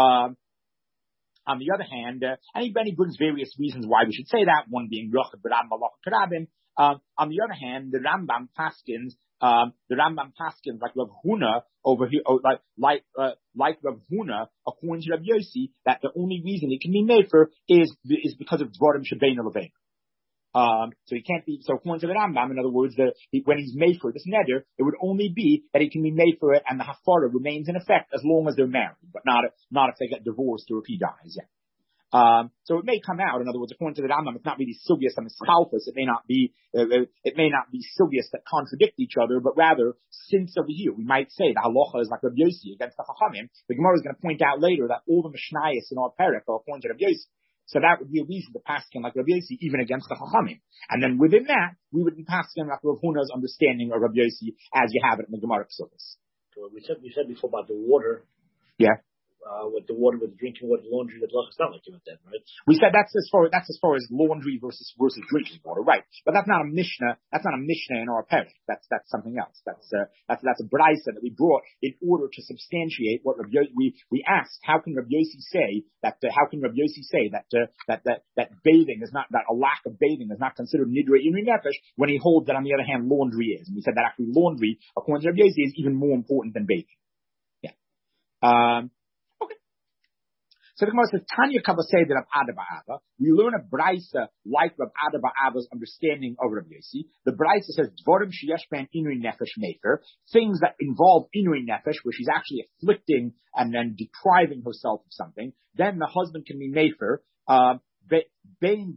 On the other hand, and he brings various reasons why we should say that. One being Yochad B'Ram Malach Karabim. On the other hand, the Rambam paskins like Rav Huna over here, like Rav Huna, according to Rabbi Yossi, that the only reason he can be made for is because of Dvarim Shebein Levein. So he can't be. So according to the Rambam, in other words, when he's made for this neder, it would only be that he can be made for it, and the hafara remains in effect as long as they're married, but not if they get divorced or if he dies. Yeah. So it may come out. In other words, according to the Rambam, it's not really sugyas and mischalfos. It may not be sugyas that contradict each other, but rather, since over here we might say the halacha is like Rabbi Yossi against the Chachamim. The Gemara is going to point out later that all the Mishnayos in our perek are according to Rabbi Yossi. So that would be a reason to pass him like Rabbi Yossi, even against the Chachamim. And then within that, we would be passing like Rav Huna's understanding of Rabbi Yossi as you have it in the Gemara Ksubas. So we said before about the water. Yeah. With the water, with the drinking water, laundry, the it's not like you went then, right? We said that's as far as laundry versus drinking water, right? But that's not a Mishnah. That's not a Mishnah in our perek. That's something else. That's a brisa that we brought in order to substantiate what we asked. How can Rabbi Yossi say that? How can Rabbi Yossi say that bathing is not, that a lack of bathing is not considered nidre inu nefesh when he holds that on the other hand laundry is? And we said that actually laundry, according to Rabbi Yossi, is even more important than bathing. Yeah. So the Gemara says, Tanya Kabasei de Rav Ada Ba'ava. We learn a Braisa like Rav Ada Ba'ava's understanding of Rav Yossi. The Braisa says, Dvorim sheyesh ben inui nefesh mefer. Things that involve inui nefesh, where she's actually afflicting and then depriving herself of something. Then the husband can be mefer, and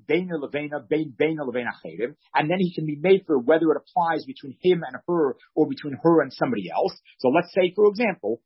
then he can be made for whether it applies between him and her or between her and somebody else. So let's say, for example,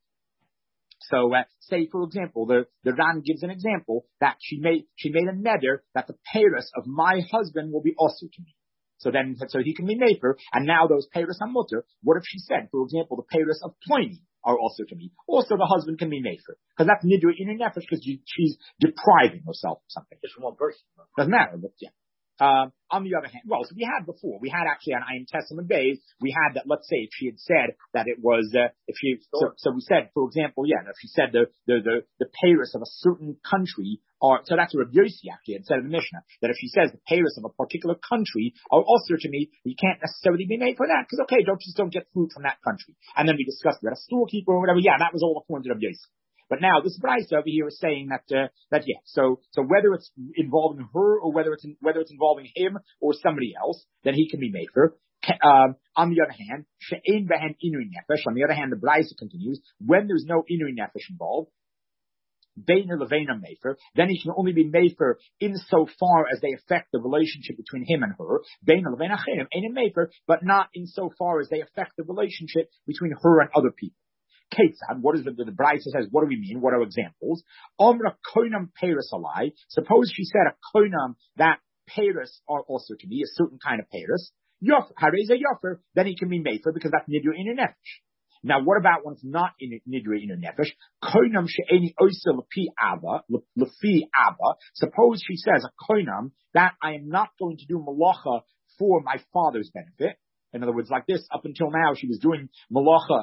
the Ran gives an example that she made a neder that the peiros of my husband will be also to me. So he can be made for, and now those peiros are mutter. What if she said, for example, the peiros of Pliny are also to me? Also, the husband can be made for, because that's nidra in nefesh, because she's depriving herself of something. Just one person. Doesn't matter, but yeah. On the other hand, so we had actually on Ayin Testament days, we had that, let's say if she had said that it was, so we said, for example, if she said the peiros of a certain country, so that's what Rav Yossi actually had said in the Mishnah, that if she says the peiros of a particular country are also to me, you can't necessarily be made for that, because don't get fruit from that country. And then we discussed we had a storekeeper or whatever, that was all according to Rav Yossi. But now this Braisa over here is saying that so whether it's involving her or whether it's involving him or somebody else, then he can be made for. On the other hand, she'ein behen inui nefesh. On the other hand, the Braisa continues, when there's no inui nefesh involved, beina levena mefer, then he can only be mefer insofar as they affect the relationship between him and her. Beina levena chenim ein mefer, but not insofar as they affect the relationship between her and other people. Ketzad, what is the Braisa says, what do we mean? What are examples? Omra koinam peiros alai. Suppose she said a koinam that peiros are also to be a certain kind of peiros. Yof, hareza yofer, then he can be made for, because that's nidra inu nefesh. Now, what about when it's not in nidra inu nefesh? Koinam she'eni oisa lefi abba. Suppose she says a koinam that I am not going to do malacha for my father's benefit. In other words, like this, up until now she was doing malacha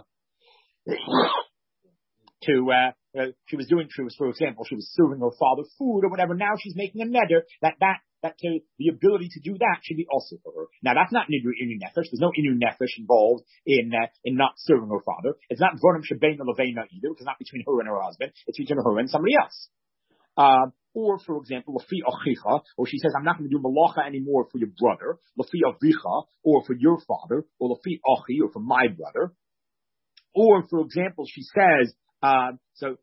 for example, she was serving her father food or whatever. Now she's making a neder that the ability to do that should be also for her. Now that's not nidru inu nefesh. There's no inu nefesh involved in not serving her father. It's not vorim shebeina leveina either, because it's not between her and her husband. It's between her and somebody else. Or, for example, lafi achicha, or she says, I'm not going to do malacha anymore for your brother, lafi avicha, or for your father, or lafi achi, or for my brother. Or, for example, she says, the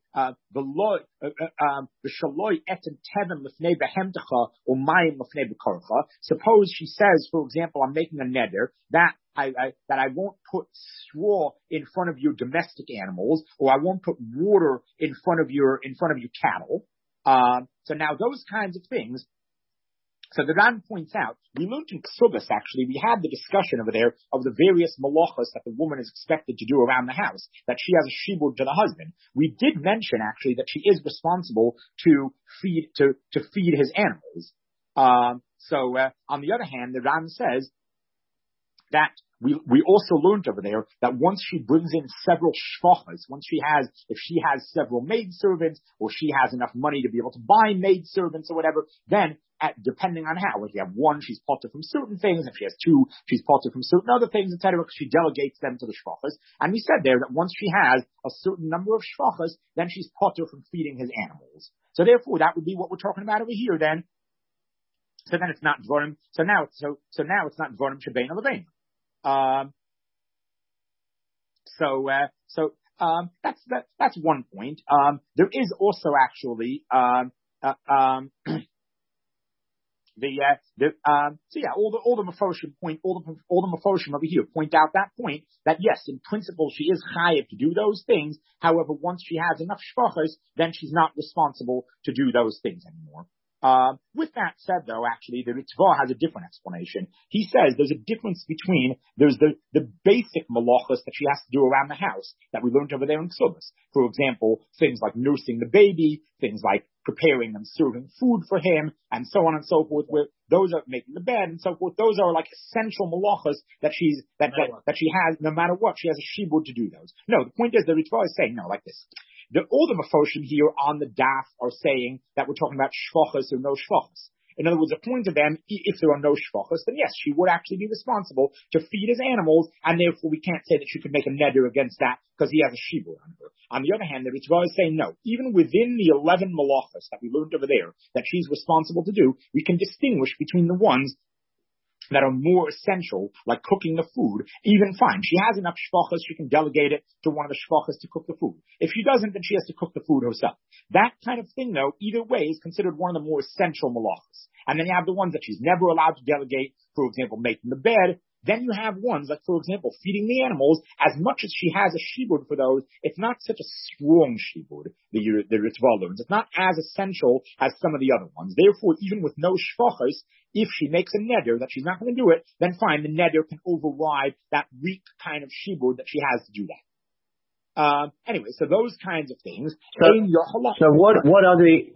shaloi etem tevim lefnei behemtecha or mayim lefnei bekarcha. Suppose she says, for example, I'm making a neder that I won't put straw in front of your domestic animals, or I won't put water in front of your cattle. So now those kinds of things. So the Ran points out, we learned in Ksubas, actually, we had the discussion over there of the various malachas that the woman is expected to do around the house, that she has a shibud to the husband. We did mention, actually, that she is responsible to feed his animals. So on the other hand, the Ran says that we also learned over there that once she brings in several shvachas, if she has several maidservants, or she has enough money to be able to buy maidservants or whatever, then depending on how, if you have one, she's potter from certain things, if she has two, she's potter from certain other things, etc., because she delegates them to the shvachas. And we said there that once she has a certain number of shvachas, then she's potter from feeding his animals. So therefore, that would be what we're talking about over here then. So then it's not dvorim. So now it's not dvorim shebein levein. That's one point. There is also actually, all the Mefoshim over here point out that point, that yes, in principle she is chayav to do those things. However, once she has enough shvachos, then she's not responsible to do those things anymore. With that said, though, actually, the Ritva has a different explanation. He says there's a difference between, there's the basic malachos that she has to do around the house that we learned over there in Ksubas. For example, things like nursing the baby, things like preparing and serving food for him, and so on and so forth. Where those are making the bed and so forth. Those are like essential malachos that she has, no matter what, she has a shibud to do those. No, the point is the Ritva is saying, no, like this. All the Mefoshim here on the daf are saying that we're talking about shvachos or no shvachos. In other words, according to them, if there are no shvachas, then yes, she would actually be responsible to feed his animals, and therefore we can't say that she could make a neder against that because he has a shibur on her. On the other hand, the Ritva is saying no. Even within the 11 malachas that we learned over there that she's responsible to do, we can distinguish between the ones that are more essential, like cooking the food. Even fine, she has enough shvachas, she can delegate it to one of the shvachas to cook the food. If she doesn't, then she has to cook the food herself. That kind of thing, though, either way, is considered one of the more essential malachas. And then you have the ones that she's never allowed to delegate, for example, making the bed. Then you have ones like, for example, feeding the animals. As much as she has a shibud for those, it's not such a strong shibud, the Ritva learns. It's not as essential as some of the other ones. Therefore, even with no shvachos, if she makes a neder that she's not going to do it, then fine, the neder can override that weak kind of shibud that she has to do that. Anyway, so those kinds of things. So what are the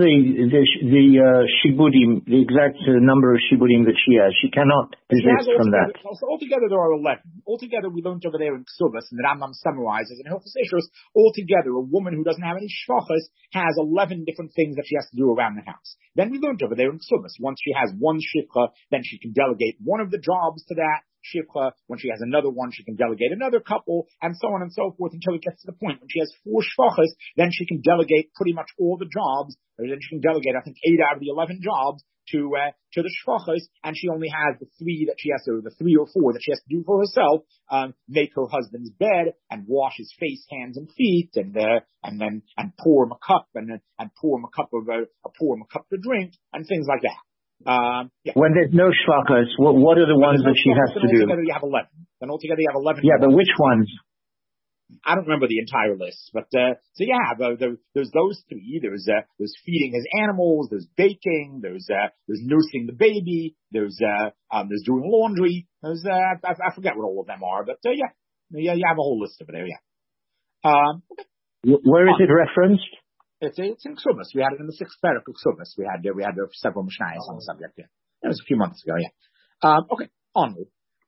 shibudim, the exact number of shibudim that she has? She cannot desist from that. So altogether there are 11. Altogether we learned over there in Ksubas, and the Rambam summarizes in Hilchos Ishrus, altogether a woman who doesn't have any shvachas has 11 different things that she has to do around the house. Then we learned over there in Ksubas, once she has one shivcha, then she can delegate one of the jobs to that shivcha. When she has another one, she can delegate another couple, and so on and so forth until it gets to the point. When she has 4 shvachas, then she can delegate pretty much all the jobs, or then she can delegate, I think, 8 out of the 11 jobs to the shvachas, and she only has the 3 that she has to, the 3 or 4 that she has to do for herself, make her husband's bed, and wash his face, hands, and feet, and pour him a cup, and pour him a cup to drink, and things like that. Yeah. When there's no shvachas, what are the ones that she has to do? Altogether you have 11. Then altogether you have 11. Yeah, but which ones? I don't remember the entire list, but so yeah, there's those 3. There's feeding his animals. There's baking. There's nursing the baby. There's doing laundry. There's I forget what all of them are, but yeah, you have a whole list over there. Yeah. Okay. Where is it referenced? It's in Ksubas. We had it in the 6th parak of Ksubas. We had several mishnayos on the subject. Yeah, it was a few months ago. Yeah. Okay. Onward.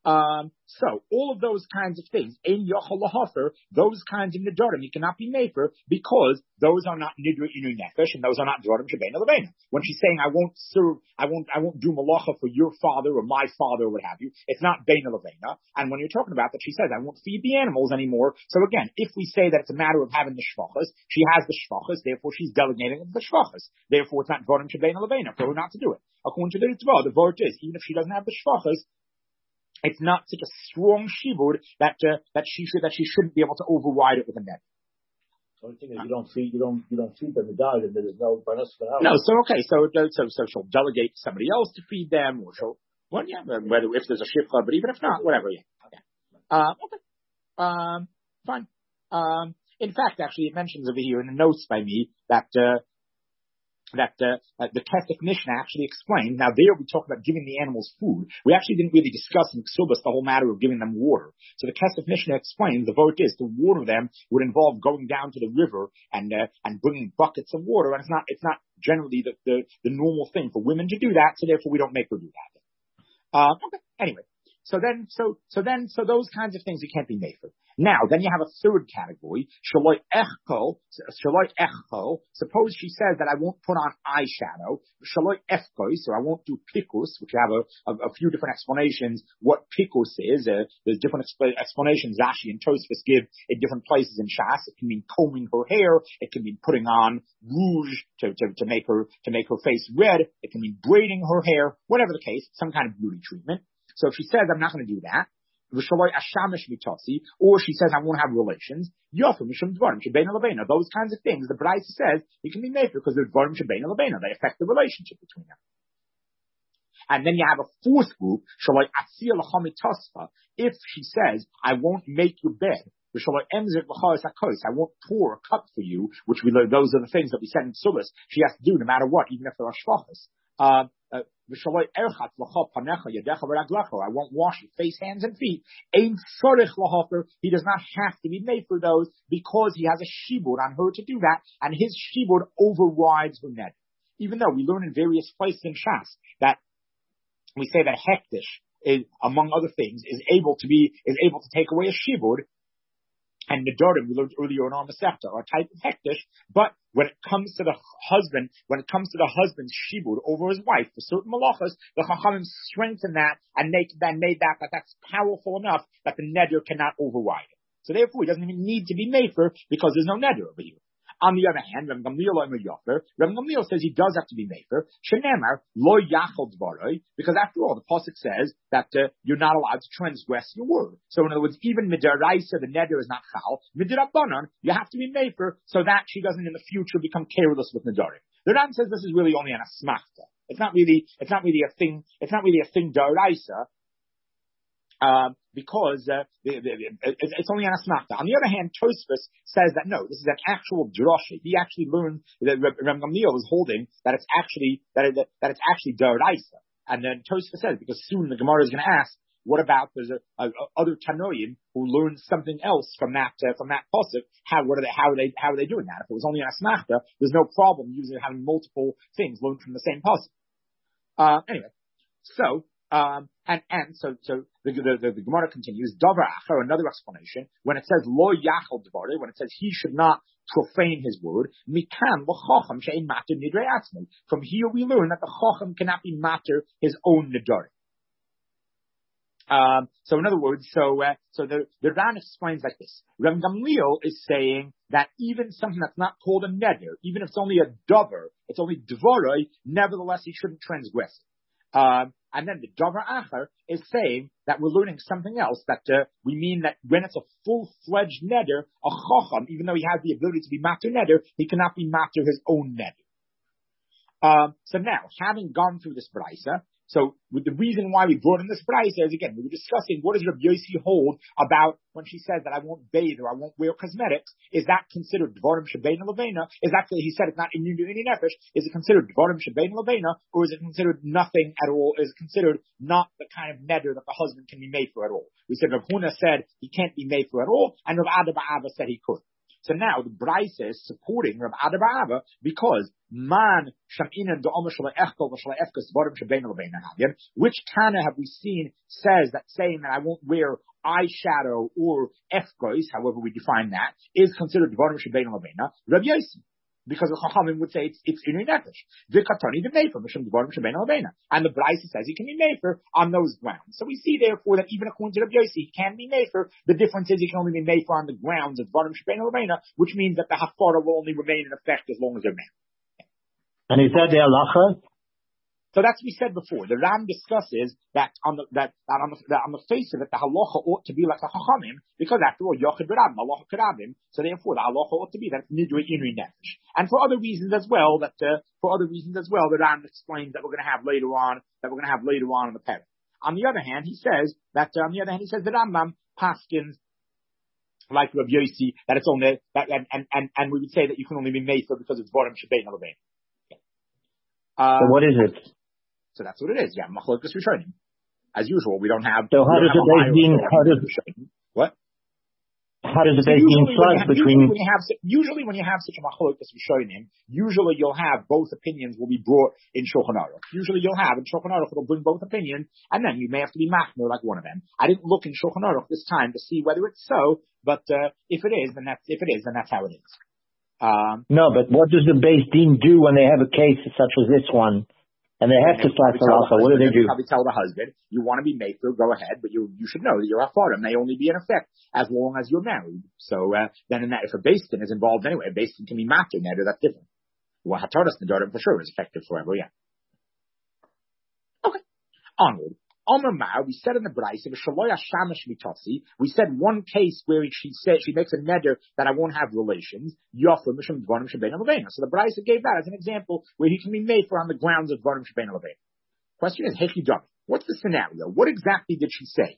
So all of those kinds of things, in Yochel Lahofer, those kinds of nidorim, you cannot be mefer because those are not nidra inu nefesh, and those are not dorim shebein leveina. When she's saying, I won't do malacha for your father or my father or what have you, it's not bein leveina. And when you're talking about that, she says, I won't feed the animals anymore. So again, if we say that it's a matter of having the shvachas, she has the shvachas, therefore she's delegating the shvachas. Therefore it's not dorim shebein leveina for her not to do it. According to the Ritva, the vort is, even if she doesn't have the shvachas, it's not such a strong shibud that she shouldn't be able to override it with a net. The only thing is you don't feed them the dog, and there's no bonus for that. No, so okay, so she'll delegate somebody else to feed them, or whether if there's a shivcha, but even if not, whatever. Yeah. Okay. Fine. In fact, actually, it mentions over here in the notes by me that the Kesef Mishnah actually explained. Now there we talk about giving the animals food. We actually didn't really discuss in Ksubas the whole matter of giving them water. So the Kesef Mishnah explains the vote is to water them would involve going down to the river and bringing buckets of water, and it's not generally the normal thing for women to do that. So therefore we don't make her do that. Okay. Anyway. So those kinds of things you can't be made for. Now, then you have a third category, shaloi echko. Suppose she says that I won't put on eyeshadow, shaloi echko, so I won't do pikus, which have a few different explanations what pikus is. There's different explanations Rashi and Tosfos give in different places in Shas. It can mean combing her hair. It can mean putting on rouge to make her face red. It can mean braiding her hair. Whatever the case, some kind of beauty treatment. So if she says, I'm not going to do that, or she says, I won't have relations, those kinds of things, the Braisa says, it can be made because they're dvarim shebein lebeina. They affect the relationship between them. And then you have a 4th group, if she says, I won't make your bed, I won't pour a cup for you, which we learn, those are the things that we said in Ksubas, she has to do no matter what, even if there are shvachas. I won't wash your face, hands, and feet. He does not have to be made for those because he has a shibud on her to do that, and his shibud overrides her net. Even though we learn in various places in Shas that we say that hektish is, among other things, is able to take away a shibud. and Nedarim, we learned earlier in our Masechta, are a type of hektish, but when it comes to the husband's shibud over his wife for certain malachas, the Chachamim strengthen that and made that's powerful enough that the neder cannot override it. So therefore, he doesn't even need to be mefer because there's no neder over here. On the other hand, Rabbi Gamliel says he does have to be mefer. Shenemar lo yachol dvaroi, because after all, the pasuk says that you're not allowed to transgress your word. So in other words, even midaraisa, the neder is not chal. Midirabanan, you have to be mefer so that she doesn't in the future become careless with nedarim. The Ran says this is really only an asmachta. It's not really a thing daraisa. Because it's only an asmachta. On the other hand, Tosfos says that no, this is an actual drosha. He actually learned that Reb Gamliel is holding that it's actually daraisa. And then Tosfos says, because soon the Gemara is going to ask, what about there's other Tanoim who learned something else from that pasuk? How are they doing that? If it was only an asmachta, there's no problem using having multiple things learned from the same pasuk. Anyway, so. So the Gemara continues, Davar Acher, another explanation, when it says lo yachol dvarei, when it says he should not profane his word, mikan l'chacham she'ein mater nidrei atzmei. From here we learn that the chacham cannot be mater his own nidarim. So in other words, the Ran explains like this. Reb Gamliel is saying that even something that's not called a neder, even if it's only a davar, it's only dvarei, nevertheless he shouldn't transgress it. And then the Davar Acher is saying that we're learning something else, that we mean that when it's a full-fledged neder, a chacham, even though he has the ability to be mater neder, he cannot be mater his own neder. So now, having gone through this brisa, so with the reason why we brought in this brisa is, again, we were discussing what does Rabbi Yossi hold about when she says that I won't bathe or I won't wear cosmetics. Is that considered dvarim shebein levena? Is that, he said it's not in any nefesh? Is it considered dvarim shebein levena, or is it considered nothing at all? Is it considered not the kind of neder that the husband can be made for at all? We said Rav Huna said he can't be made for at all, and Rav Ada Ba'ava said he could. So now the brisa is supporting Rav Ada Ba'ava because man shamina da'omer shala echkol v'shala efkas dvarim shebein levena havim. Which Tana have we seen says that saying that I won't wear eyeshadow or efkos, however we define that, is considered dvarim shebein levena? Rav Yossi. Because the Chachamim would say it's inui nefesh. V'katani v'mefer mishum dvarim shebein levena. And the brisa says he can be mefer on those grounds. So we see therefore that even according to Rav Yossi, he can be mefer. The difference is he can only be mefer on the grounds of dvarim shebein levena, which means that the hafara will only remain in effect as long as they're married. And is that the halacha? So that's what we said before. The Ram discusses that on the face of it, the halacha ought to be like the Chachamim, because after all, Yochid B'Rabim, halacha K'Rabim. So therefore, the halacha ought to be that nidrei inui nefesh. And for other reasons as well, the Ram explains that we're going to have later on in the parak. On the other hand, he says the Rambam paskins like Rav Yossi that it's only that and we would say that you can only be made for because it's Dvarim Shebein Levena. So what is it? So that's what it is. Yeah, Machlokas Rishonim. As usual, we don't have. So how does the Beis Din? What? How does the Beis Din flush between? Usually, when you have such a Machlokas Rishonim, usually you'll have both opinions will be brought in Shulchan Aruch. Usually, you'll have in Shulchan Aruch it'll bring both opinions, and then you may have to be machmer like one of them. I didn't look in Shulchan Aruch this time to see whether it's so, but if it is, then that's how it is. No, but what does the Beis Din do when they have a case such as this one, and they have to slash halacha? What do they do? Probably tell the husband, you want to be mefer, go ahead, but you should know that your hafara may only be in effect as long as you're married. So then, in that, if a Beis Din is involved anyway, a Beis Din can be matter neder. That's different. Well, hataras nedarim for sure is effective forever. Yeah. Okay. Onward. We said in the Brisa, we said one case where she makes a neder that I won't have relations. So the Brisa gave that as an example where he can be made for on the grounds of Dvarim Shebein Levena. Question is, what's the scenario? What exactly did she say?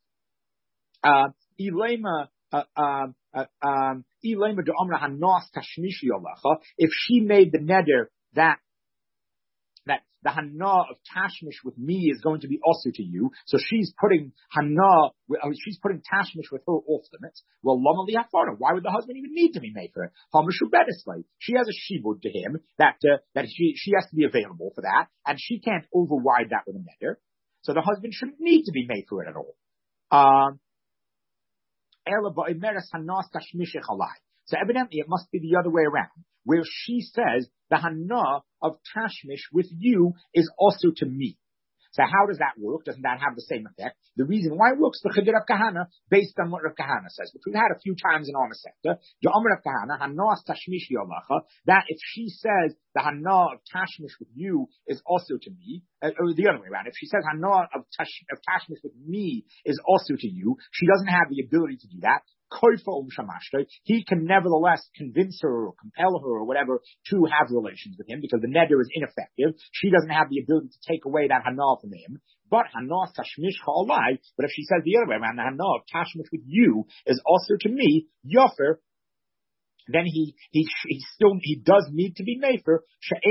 If she made the neder that the hana of tashmish with me is going to be also to you, so she's putting tashmish with her off limits. Well, lama li hafara. Why would the husband even need to be made for it? She has a shibud to him that she has to be available for that, and she can't override that with a neder. So the husband shouldn't need to be made for it at all. So evidently it must be the other way around, where she says the hana of tashmish with you is also to me. So how does that work? Doesn't that have the same effect? The reason why it works, the Chiddur of Kahana, based on what Rav Kahana says, which we've had a few times in our sector, the Amr of Kahana, Hana Tashmish Yolacha, that if she says the Hana of Tashmish with you is also to me, or the other way around, if she says Hana of Tashmish with me is also to you, she doesn't have the ability to do that. He can nevertheless convince her or compel her or whatever to have relations with him because the neder is ineffective. She doesn't have the ability to take away that hana from him. But hana tashmish ha'alai. But if she says the other way around, the hana of tashmish with you is also to me, yofer, then he does need to be mefer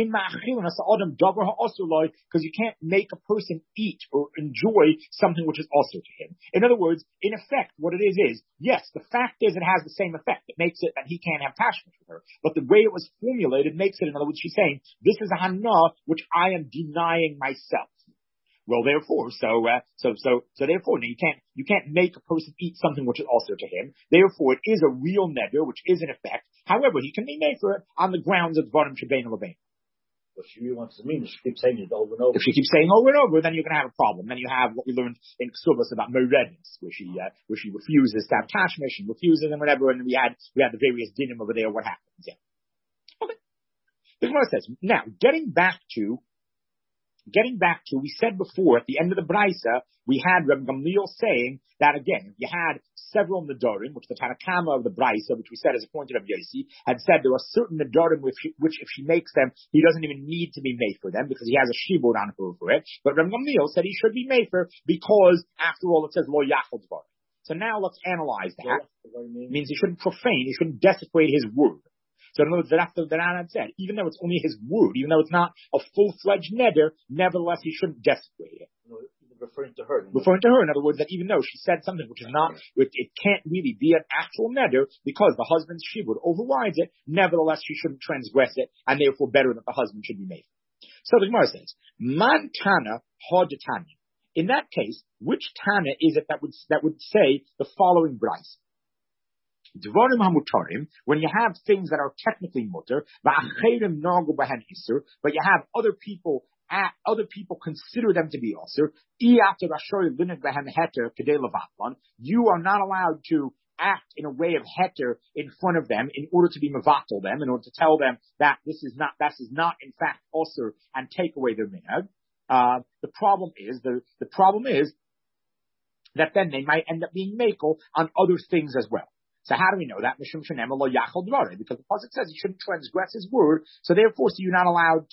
because you can't make a person eat or enjoy something which is also to him. In other words, in effect, what it is yes, the fact is it has the same effect. It makes it that he can't have tashmish with her, but the way it was formulated makes it. In other words, she's saying this is a hana which I am denying myself. Well, therefore, therefore, you can't make a person eat something which is also to him. Therefore, it is a real neder, which is in effect. However, he can be made for it on the grounds of Dvarim Shebein Lebein. But she really wants to mean she keeps saying it over and over. If she keeps saying over and over, then you're going to have a problem. Then you have what we learned in Ksubas about Merednis, where she refuses to have tashmish and refuses and whatever, and we had the various dinim over there. What happens? Yeah. Okay. The Gemara says now, getting back to, we said before, at the end of the Braisa, we had Reb Gamliel saying that again, if you had several Nedarim, which the Tanakama of the Braisa, which we said is appointed of Yosi, had said there are certain Nedarim which if she makes them, he doesn't even need to be made for them because he has a shibud on her for it. But Reb Gamliel said he should be made for because, after all, it says Lo Yachol Dvar. So now let's analyze that. It means he shouldn't profane, he shouldn't desecrate his word. So in other words, that's what the Ran said. Even though it's only his word, even though it's not a full-fledged neder, nevertheless he shouldn't desecrate it. Referring to her. In other words, that even though she said something which is not, it can't really be an actual neder because the husband's shibud overrides it, nevertheless she shouldn't transgress it, and therefore better that the husband should be made. So the Gemara says, Man Tana Hodetanya. In that case, which Tana is it that would say the following Bryce? Dvarim hamutarim, when you have things that are technically mutter, but you have other people consider them to be also. You are not allowed to act in a way of heter in front of them in order to be mevatel them, in order to tell them that this is not in fact also and take away their minhag. The problem is that then they might end up being makel on other things as well. So how do we know that? Because the pasuk says he shouldn't transgress his word. So therefore, you're not allowed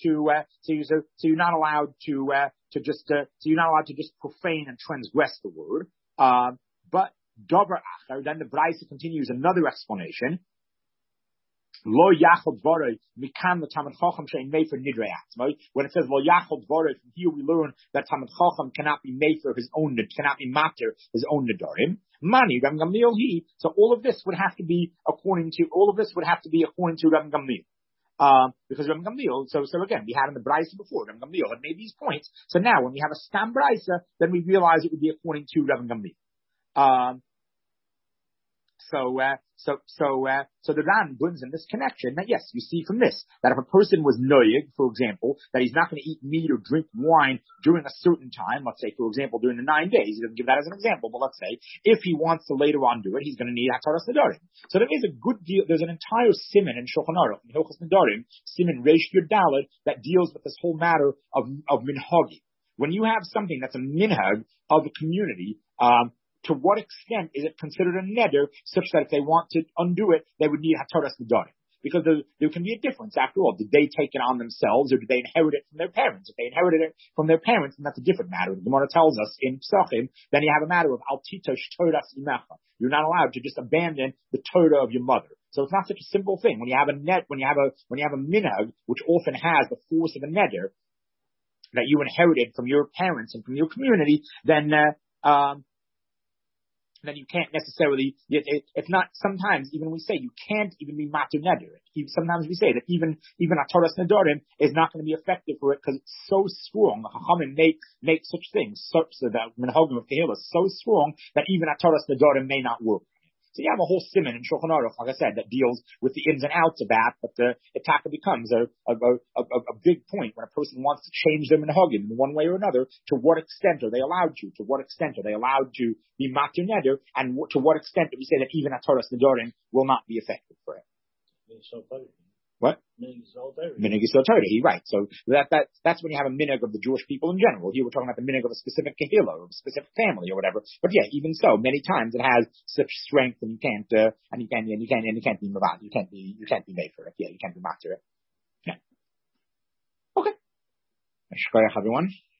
to just profane and transgress the word. But davar acher, then the Braisa continues another explanation. Lo yachol dvarei mikan l'tamid chacham she'ein made for nidrei atzmai. When it says lo yachol dvarei, from here we learn that tamid chacham cannot be made for his own, cannot be matir his own nedarim. Mani Reb Gamliel he. So all of this would have to be according to Reb Gamliel. Because Reb Gamliel, so again, we had in the Braisa before, Reb Gamliel had made these points. So now when we have a stam Braisa, then we realize it would be according to Reb Gamliel. So the Ran brings in this connection that yes, you see from this, that if a person was noyig, for example, that he's not going to eat meat or drink wine during a certain time, let's say, for example, during the 9 days, he doesn't give that as an example, but let's say, if he wants to later on do it, he's going to need Hataras Nedarim. So there is a good deal, there's an entire siman in Shulchan Aruch, in Hilchos Nedarim, siman Reish Yud Daled, that deals with this whole matter of minhagi. When you have something that's a minhag of a community, to what extent is it considered a neder such that if they want to undo it, they would need Hataras Nedarim? Because there can be a difference. After all, did they take it on themselves or did they inherit it from their parents? If they inherited it from their parents, then that's a different matter. The Gemara tells us in Psachim, then you have a matter of Al Titosh Toras Imecha. You're not allowed to just abandon the Torah of your mother. So it's not such a simple thing. When you have a minhag, which often has the force of a neder that you inherited from your parents and from your community, then you can't necessarily, it's not, sometimes even we say you can't even be matur neder. Sometimes we say that even a Hataras Nedarim is not going to be effective for it because it's so strong. The Chachamim make such things, so that Minhagim of Kehillah is so strong that even a Hataras Nedarim may not work. So you have a whole siman in Shulchan Aruch, like I said, that deals with the ins and outs of that, but it becomes a big point when a person wants to change their minhagim in one way or another. To what extent are they allowed to? To what extent are they allowed to be matir neder? And to what extent do we say that even a Torah's nedarim will not be effective for it? What? Minig Yisrael Torah, right. So that's when you have a minig of the Jewish people in general. Here we're talking about the minig of a specific kehillah or a specific family or whatever. But yeah, even so, many times it has such strength, and you can't be mavad. You can't be made for it. Yeah, you can't be matir it. Yeah. Okay. Everyone.